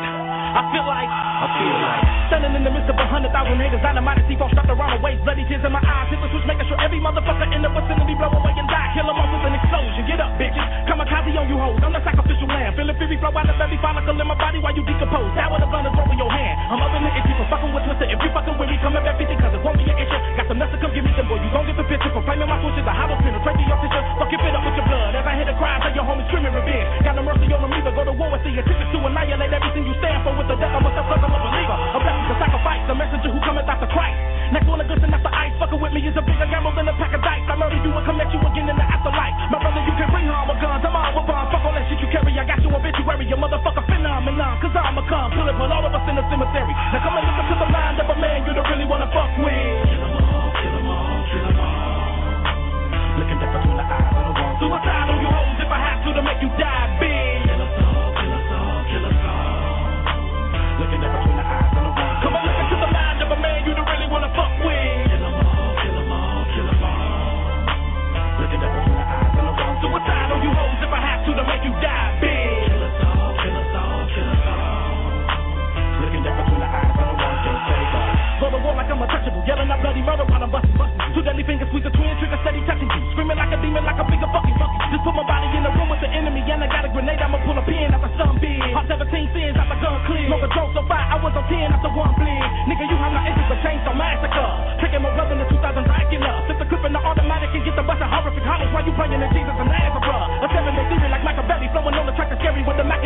standing in the midst of 100,000 haters, dynamite and C4 strapped around the waist, bloody tears in my eyes, hit the switch, making sure every motherfucker in the vicinity blow away and die. Kill them off with an explosion. Get up, bitches. Kamikaze on you hoes. I'm the sacrificial lamb. Feeling fury flow out of every follicle in my body while you decompose. That with a blunt is over your hand. I'm up in the people fucking with twisted. If you fucking with me, come at everything, cause it won't be an issue. Got some nuts to come give me some boy. You gon' get the picture for flaming my switches. The hollow penetrate the official. Fucking fit up with your blood. As I hear the cries of your homies screaming revenge. Got no mercy on them either. Go to war with the intention to annihilate everything you stand for. With the death of a self-circle of a believer. A blessing to sacrifice. The messenger who cometh after Christ. Next one of good and after ice. Fucking with me is a bigger gamble than a pack of dice. I murder you and come at you again in the afterlife. My brother, you can bring home with guns. I'm all with bombs. Fuck all that shit you carry. I got you obituary. Your motherfucker phenomenon. Cause I'ma come. Pull it, put all of us in the cemetery. Now come and listen to the mind of a man you don't really wanna fuck with. Kill 'em all, kill 'em all, kill 'em all. Looking deep between the eyes of the wall. Suicide on you hoes if I have to make you die big. Kill us all, kill us all, kill us all. Looking deep between the eyes of the wall. Come and listen to the mind of a man you don't really wanna fuck with. Kill 'em all, kill 'em all, kill 'em all. Looking deep between the eyes of the wall. Suicide on you hoes if I have to make you die big. Kill us all, kill us all, kill us all. Looking deep between the eyes of the wall. Can't say that. Go to war like I'm untouchable, yelling out bloody murder while I'm busting. Two deadly fingers, squeeze a twin trigger, steady touching you. Screaming like a demon, like a bigger fucking monkey. Just put my body in the room with the enemy, and I got a grenade. I'ma pull a pin after some big. All 17 sins, I'm a gun clear. Smoke a drone so far, I was on 10 after one bleed. Nigga, you have no interest, but change some massacre. Taking more blood than the 2000 Dracula. Flip the clip in the automatic and get the bustin' horrific hollows while you praying to Jesus and Nazareth. A 7-day theory like Machiavelli, flowing on the track that's scary with the Mac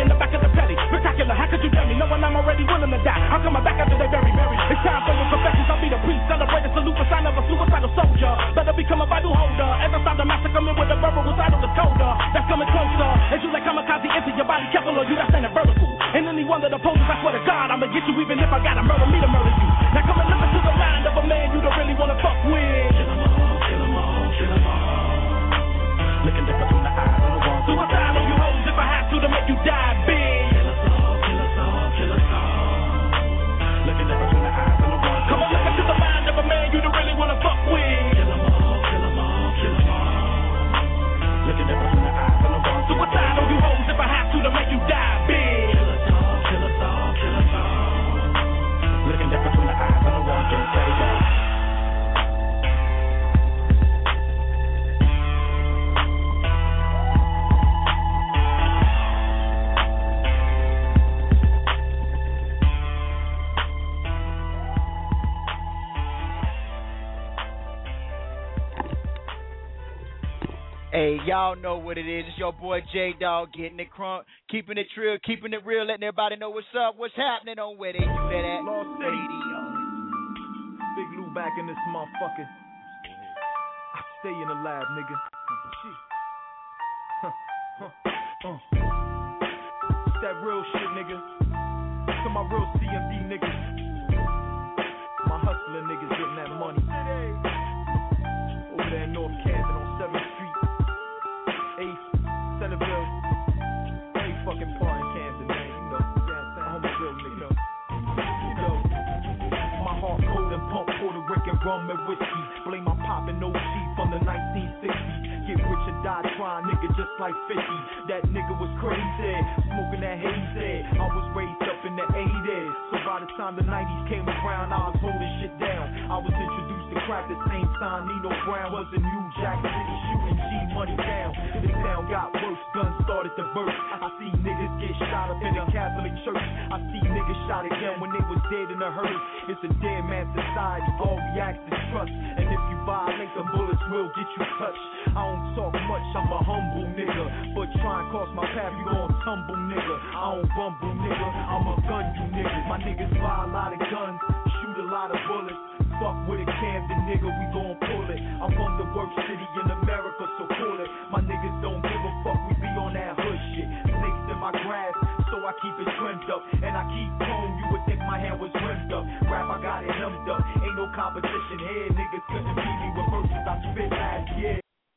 in the back of the petty. Spectacular, how could you tell me? Knowing I'm already willing to die. I'm coming back after they bury. It's time for your confessions. I'll be the priest, celebrate a salute for sign of a suicidal soldier. Better become a Bible holder. As I start the massacre, coming with a verbal recital that's colder. That's coming closer. As you like kamikaze into your body, careful or you that's standing vertical. And any one that opposes, I swear to God, I'ma get you even if I gotta murder me to murder you. Now come and listen to the mind of a man you don't really wanna fuck with. Kill 'em all, kill 'em all, kill 'em all. Looking different from the eyes of the one. Suicide on you hoes if I have to make you die big. Kill us all, kill us all, kill us all. Looking different from the eyes of the one. Come on, look into the mind of a man you don't really wanna fuck with. Kill 'em all, kill 'em all, kill 'em all. Looking different from the eyes of the one. Suicide on you hoes if I have to make you die big. Kill us all, kill us all, kill us all. Looking different from the eyes of the one. Can't say that. Hey, y'all know what it is. It's your boy J-Dog getting it crunk, keeping it trill, keeping it real, letting everybody know what's up, what's happening on where they do that at radio. Big Lou back in this motherfucker. I stay in the lab, nigga. It's that real shit, nigga. To my real CMD niggas. My hustler niggas getting that money. Over there in North Camden on 7th Street. 8th, Centerville. Every fucking part in Camden, man. You know, I'm a real nigga. Yo, my heart cold and pump Puerto Rican rum and whiskey. Blame my poppin' OG from the 1960s. Get rich and die trying, nigga, just like 50. That nigga was crazy, smoking that hazy. I was raised up in the 80s, so by the time the 90s came around, I was holding shit down. I was introduced to crack the same time Nino Brown was in New Jack City shooting G money down. This town got worse, guns started to burst. I see niggas get shot up in the Catholic church. I see niggas shot again when they was dead in a hearse. It's a dead man society, all we ask is trust. And if you violate, the bullets will get you touched. I don't talk much, I'm a humble nigga, but try and cross my path, you gon' tumble nigga. I don't rumble nigga, I'm a gun you niggas. My niggas buy a lot of guns, shoot a lot of bullets. Fuck with a Camden nigga, we gon' pull it. I'm from the worst city in America, so pull it. My niggas don't give a fuck, we be on that hood shit. Snakes in my grass, so I keep it trimmed up. And I keep home, you would think my hand was rimmed up. Rap, I got it hemmed up. Ain't no competition here, niggas couldn't beat me with verses I spit last year.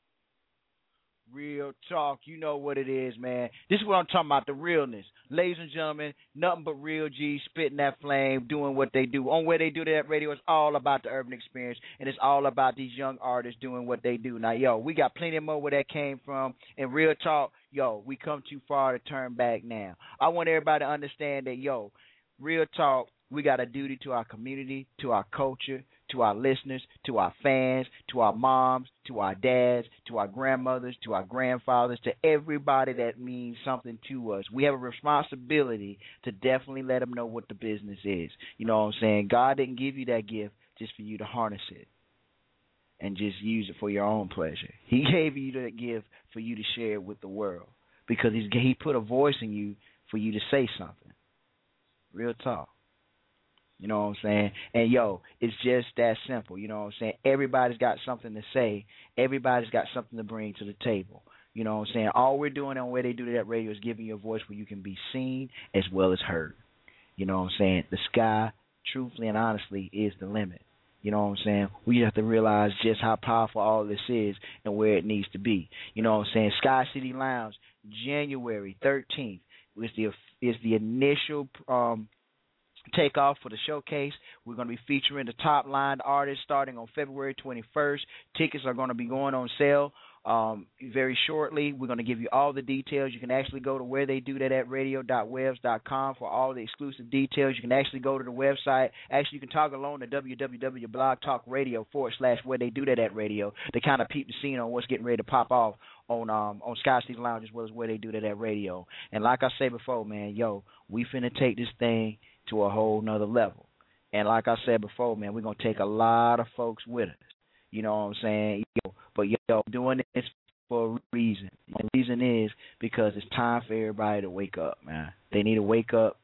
Real talk, you know what it is, man. This is what I'm talking about, the realness. Ladies and gentlemen, nothing but real G's spitting that flame, doing what they do. On Where They Do That Radio, it's all about the urban experience, and it's all about these young artists doing what they do. Now, yo, we got plenty more where that came from, and real talk, yo, we come too far to turn back now. I want everybody to understand that, yo, real talk, we got a duty to our community, to our culture, to our listeners, to our fans, to our moms, to our dads, to our grandmothers, to our grandfathers, to everybody that means something to us. We have a responsibility to definitely let them know what the business is. You know what I'm saying? God didn't give you that gift just for you to harness it and just use it for your own pleasure. He gave you that gift for you to share it with the world because he put a voice in you for you to say something. Real talk. You know what I'm saying? And, yo, it's just that simple. You know what I'm saying? Everybody's got something to say. Everybody's got something to bring to the table. You know what I'm saying? All we're doing on Where They Do That Radio is giving you a voice where you can be seen as well as heard. You know what I'm saying? The sky, truthfully and honestly, is the limit. You know what I'm saying? We have to realize just how powerful all this is and where it needs to be. You know what I'm saying? Sky City Lounge, January 13th is the initial takeoff for the showcase. We're going to be featuring the top line artists starting on February 21st. Tickets are going to be going on sale very shortly. We're going to give you all the details. You can actually go to wheretheydotatradio.webs.com for all the exclusive details. You can actually go to the website. Actually, you can toggle on to www.blogtalkradio/wheretheydotatradio to kind of peep the scene on what's getting ready to pop off on Sky City Lounge as well as Where They Do That Radio. And like I said before, man, yo, we finna take this thing to a whole nother level. And like I said before, man, we're going to take a lot of folks with us. You know what I'm saying? But, doing this for a reason. And the reason is because it's time for everybody to wake up, man. They need to wake up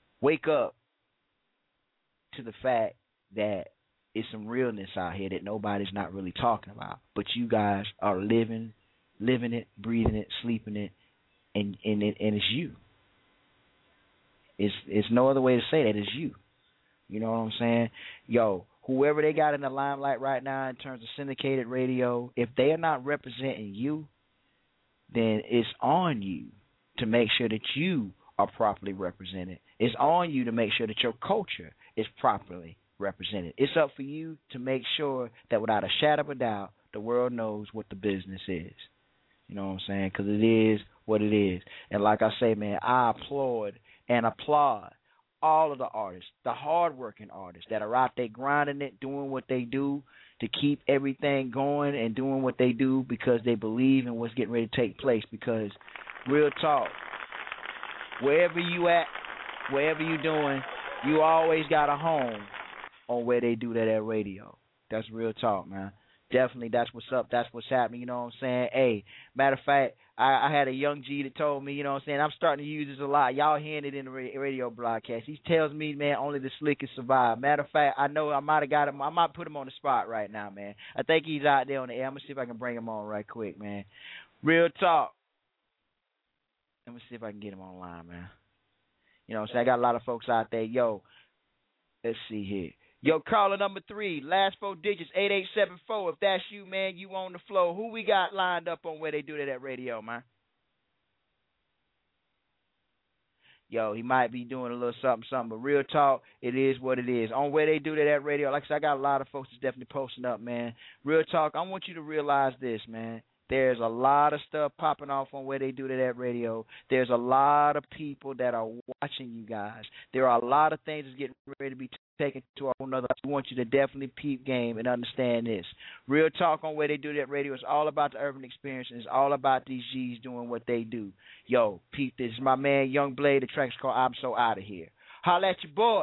to the fact that it's some realness out here that nobody's not really talking about. But you guys are living it, breathing it, sleeping it, and it's you. It's no other way to say that. It's you. You know what I'm saying? Yo, whoever they got in the limelight right now in terms of syndicated radio, if they are not representing you, then it's on you to make sure that you are properly represented. It's on you to make sure that your culture is properly represented. It's up for you to make sure that without a shadow of a doubt, the world knows what the business is. You know what I'm saying? Because it is what it is. And like I say, man, I applaud all of the artists, the hardworking artists that are out there grinding it, doing what they do to keep everything going and doing what they do because they believe in what's getting ready to take place. Because real talk, wherever you at, wherever you doing, you always got a home on where they do that at radio. That's real talk, man. Definitely, that's what's up. That's what's happening. You know what I'm saying? Hey, matter of fact, I had a young G that told me, you know what I'm saying, I'm starting to use this a lot. Y'all hearing it in the radio broadcast. He tells me, man, only the slickest survive. Matter of fact, I know I might have got him. I might put him on the spot right now, man. I think he's out there on the air. I'm going to see if I can bring him on right quick, man. Real talk. Let me see if I can get him online, man. You know what I'm saying? I got a lot of folks out there. Yo, let's see here. Yo, caller number 3, last 4 digits, 8874. If that's you, man, you on the floor. Who we got lined up on where they do that at radio, man? Yo, he might be doing a little something, but real talk, it is what it is. On where they do that at radio, like I said, I got a lot of folks that's definitely posting up, man. Real talk, I want you to realize this, man. There's a lot of stuff popping off on where they do that at radio. There's a lot of people that are watching you guys. There are a lot of things that's getting ready to be taken to a whole nother. I want you to definitely peep game and understand this. Real talk on where they do that radio. It's all about the urban experience, and it's all about these G's doing what they do. Yo, peep this. My man, Young Blade. The track's called I'm So Outta Here. Holla at your boy.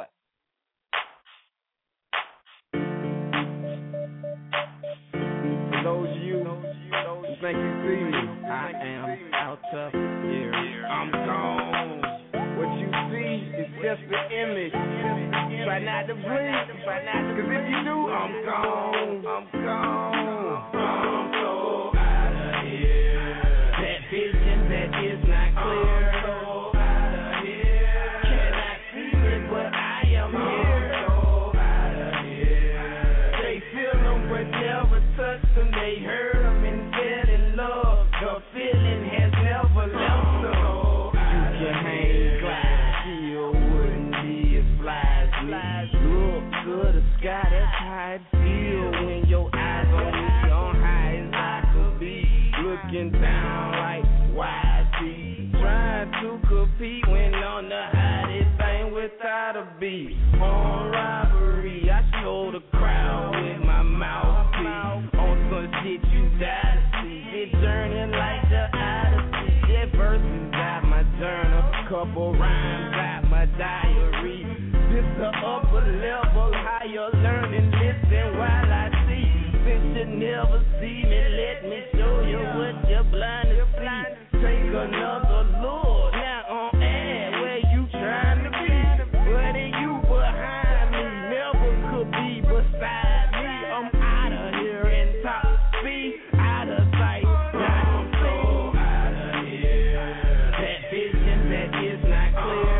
For those of you who think you see me, I am out of here. I'm gone. What you see is just the image. Try not to breathe, cause if you do, I'm gone. I'm so outta here. That vision that is not clear. I'm so outta here. Cannot see it, but I am here. I'm so outta here. They feel them, but never touch them. They heard them and fell in love. The feeling has never left them. You can hang glide, still wouldn't be as fly as me. Look to the sky, that's how it feel when your eyes on me, on high as I could be. Looking down like YT, trying to compete when on the hottest thing without a beat. On robbery, I show the crowd with my mouthpiece. On some shit you die to see, it journey like the Odyssey. That verses out my journal, couple rhymes out my diary. This the upper level, higher learning, listen while I see. Since you never see me, let me show you what you're blind to see. Take another look, now on air, where you trying to be. But you behind me, never could be beside me. I'm outta here in top speed, out of sight. Now I'm so outta here. That vision that is not clear.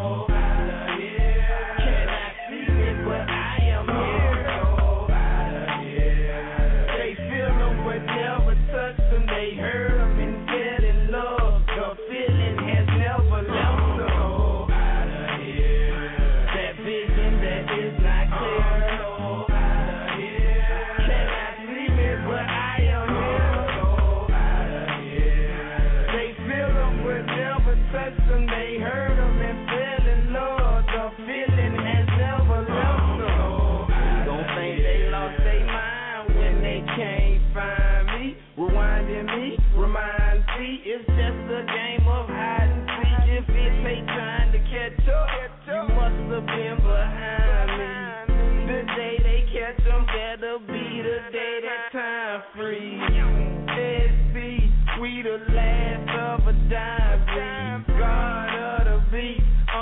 It's just a game of hide and seek. If it takes time to catch up, you must have been behind me. The day they catch them, that'll be the day that time free. SB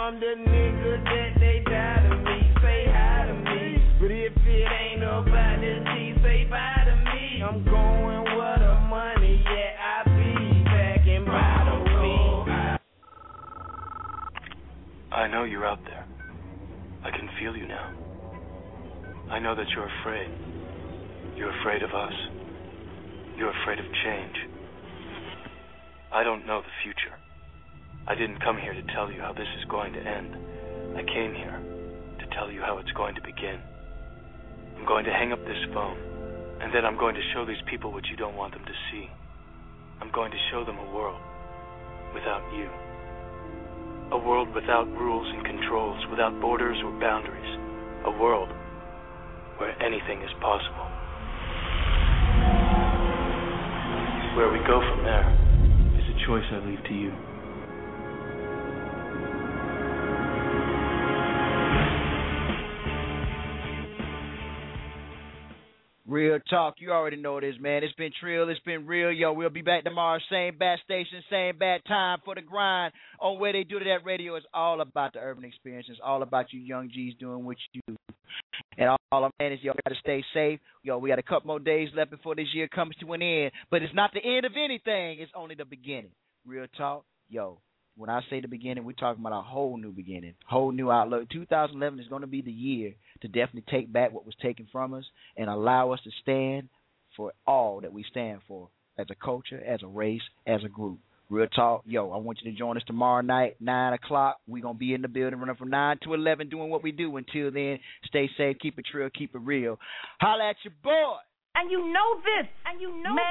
I'm the nigga that they die to me. Say hi to me. But if it ain't about this G, say bye to me. I'm going where the money, yeah, I be back in bottle me. I know you're out there. I can feel you now. I know that you're afraid. You're afraid of us. You're afraid of change. I don't know the future. I didn't come here to tell you how this is going to end. I came here to tell you how it's going to begin. I'm going to hang up this phone, and then I'm going to show these people what you don't want them to see. I'm going to show them a world without you. A world without rules and controls, without borders or boundaries. A world where anything is possible. Where we go from there is a choice I leave to you. Real talk, you already know this, man. It's been Trill, it's been real. Yo, we'll be back tomorrow, same bat station, same bat time for the grind on Where They Do That Radio. It's all about the urban experience. It's all about you young G's doing what you do. And all I'm saying is, y'all got to stay safe. Yo, we got a couple more days left before this year comes to an end. But it's not the end of anything. It's only the beginning. Real talk, yo. When I say the beginning, we're talking about a whole new beginning, whole new outlook. 2011 is going to be the year to definitely take back what was taken from us and allow us to stand for all that we stand for as a culture, as a race, as a group. Real talk, yo, I want you to join us tomorrow night, 9 o'clock. We're going to be in the building running from 9 to 11 doing what we do. Until then, stay safe, keep it real, keep it real. Holla at your boy. And you know this. And you know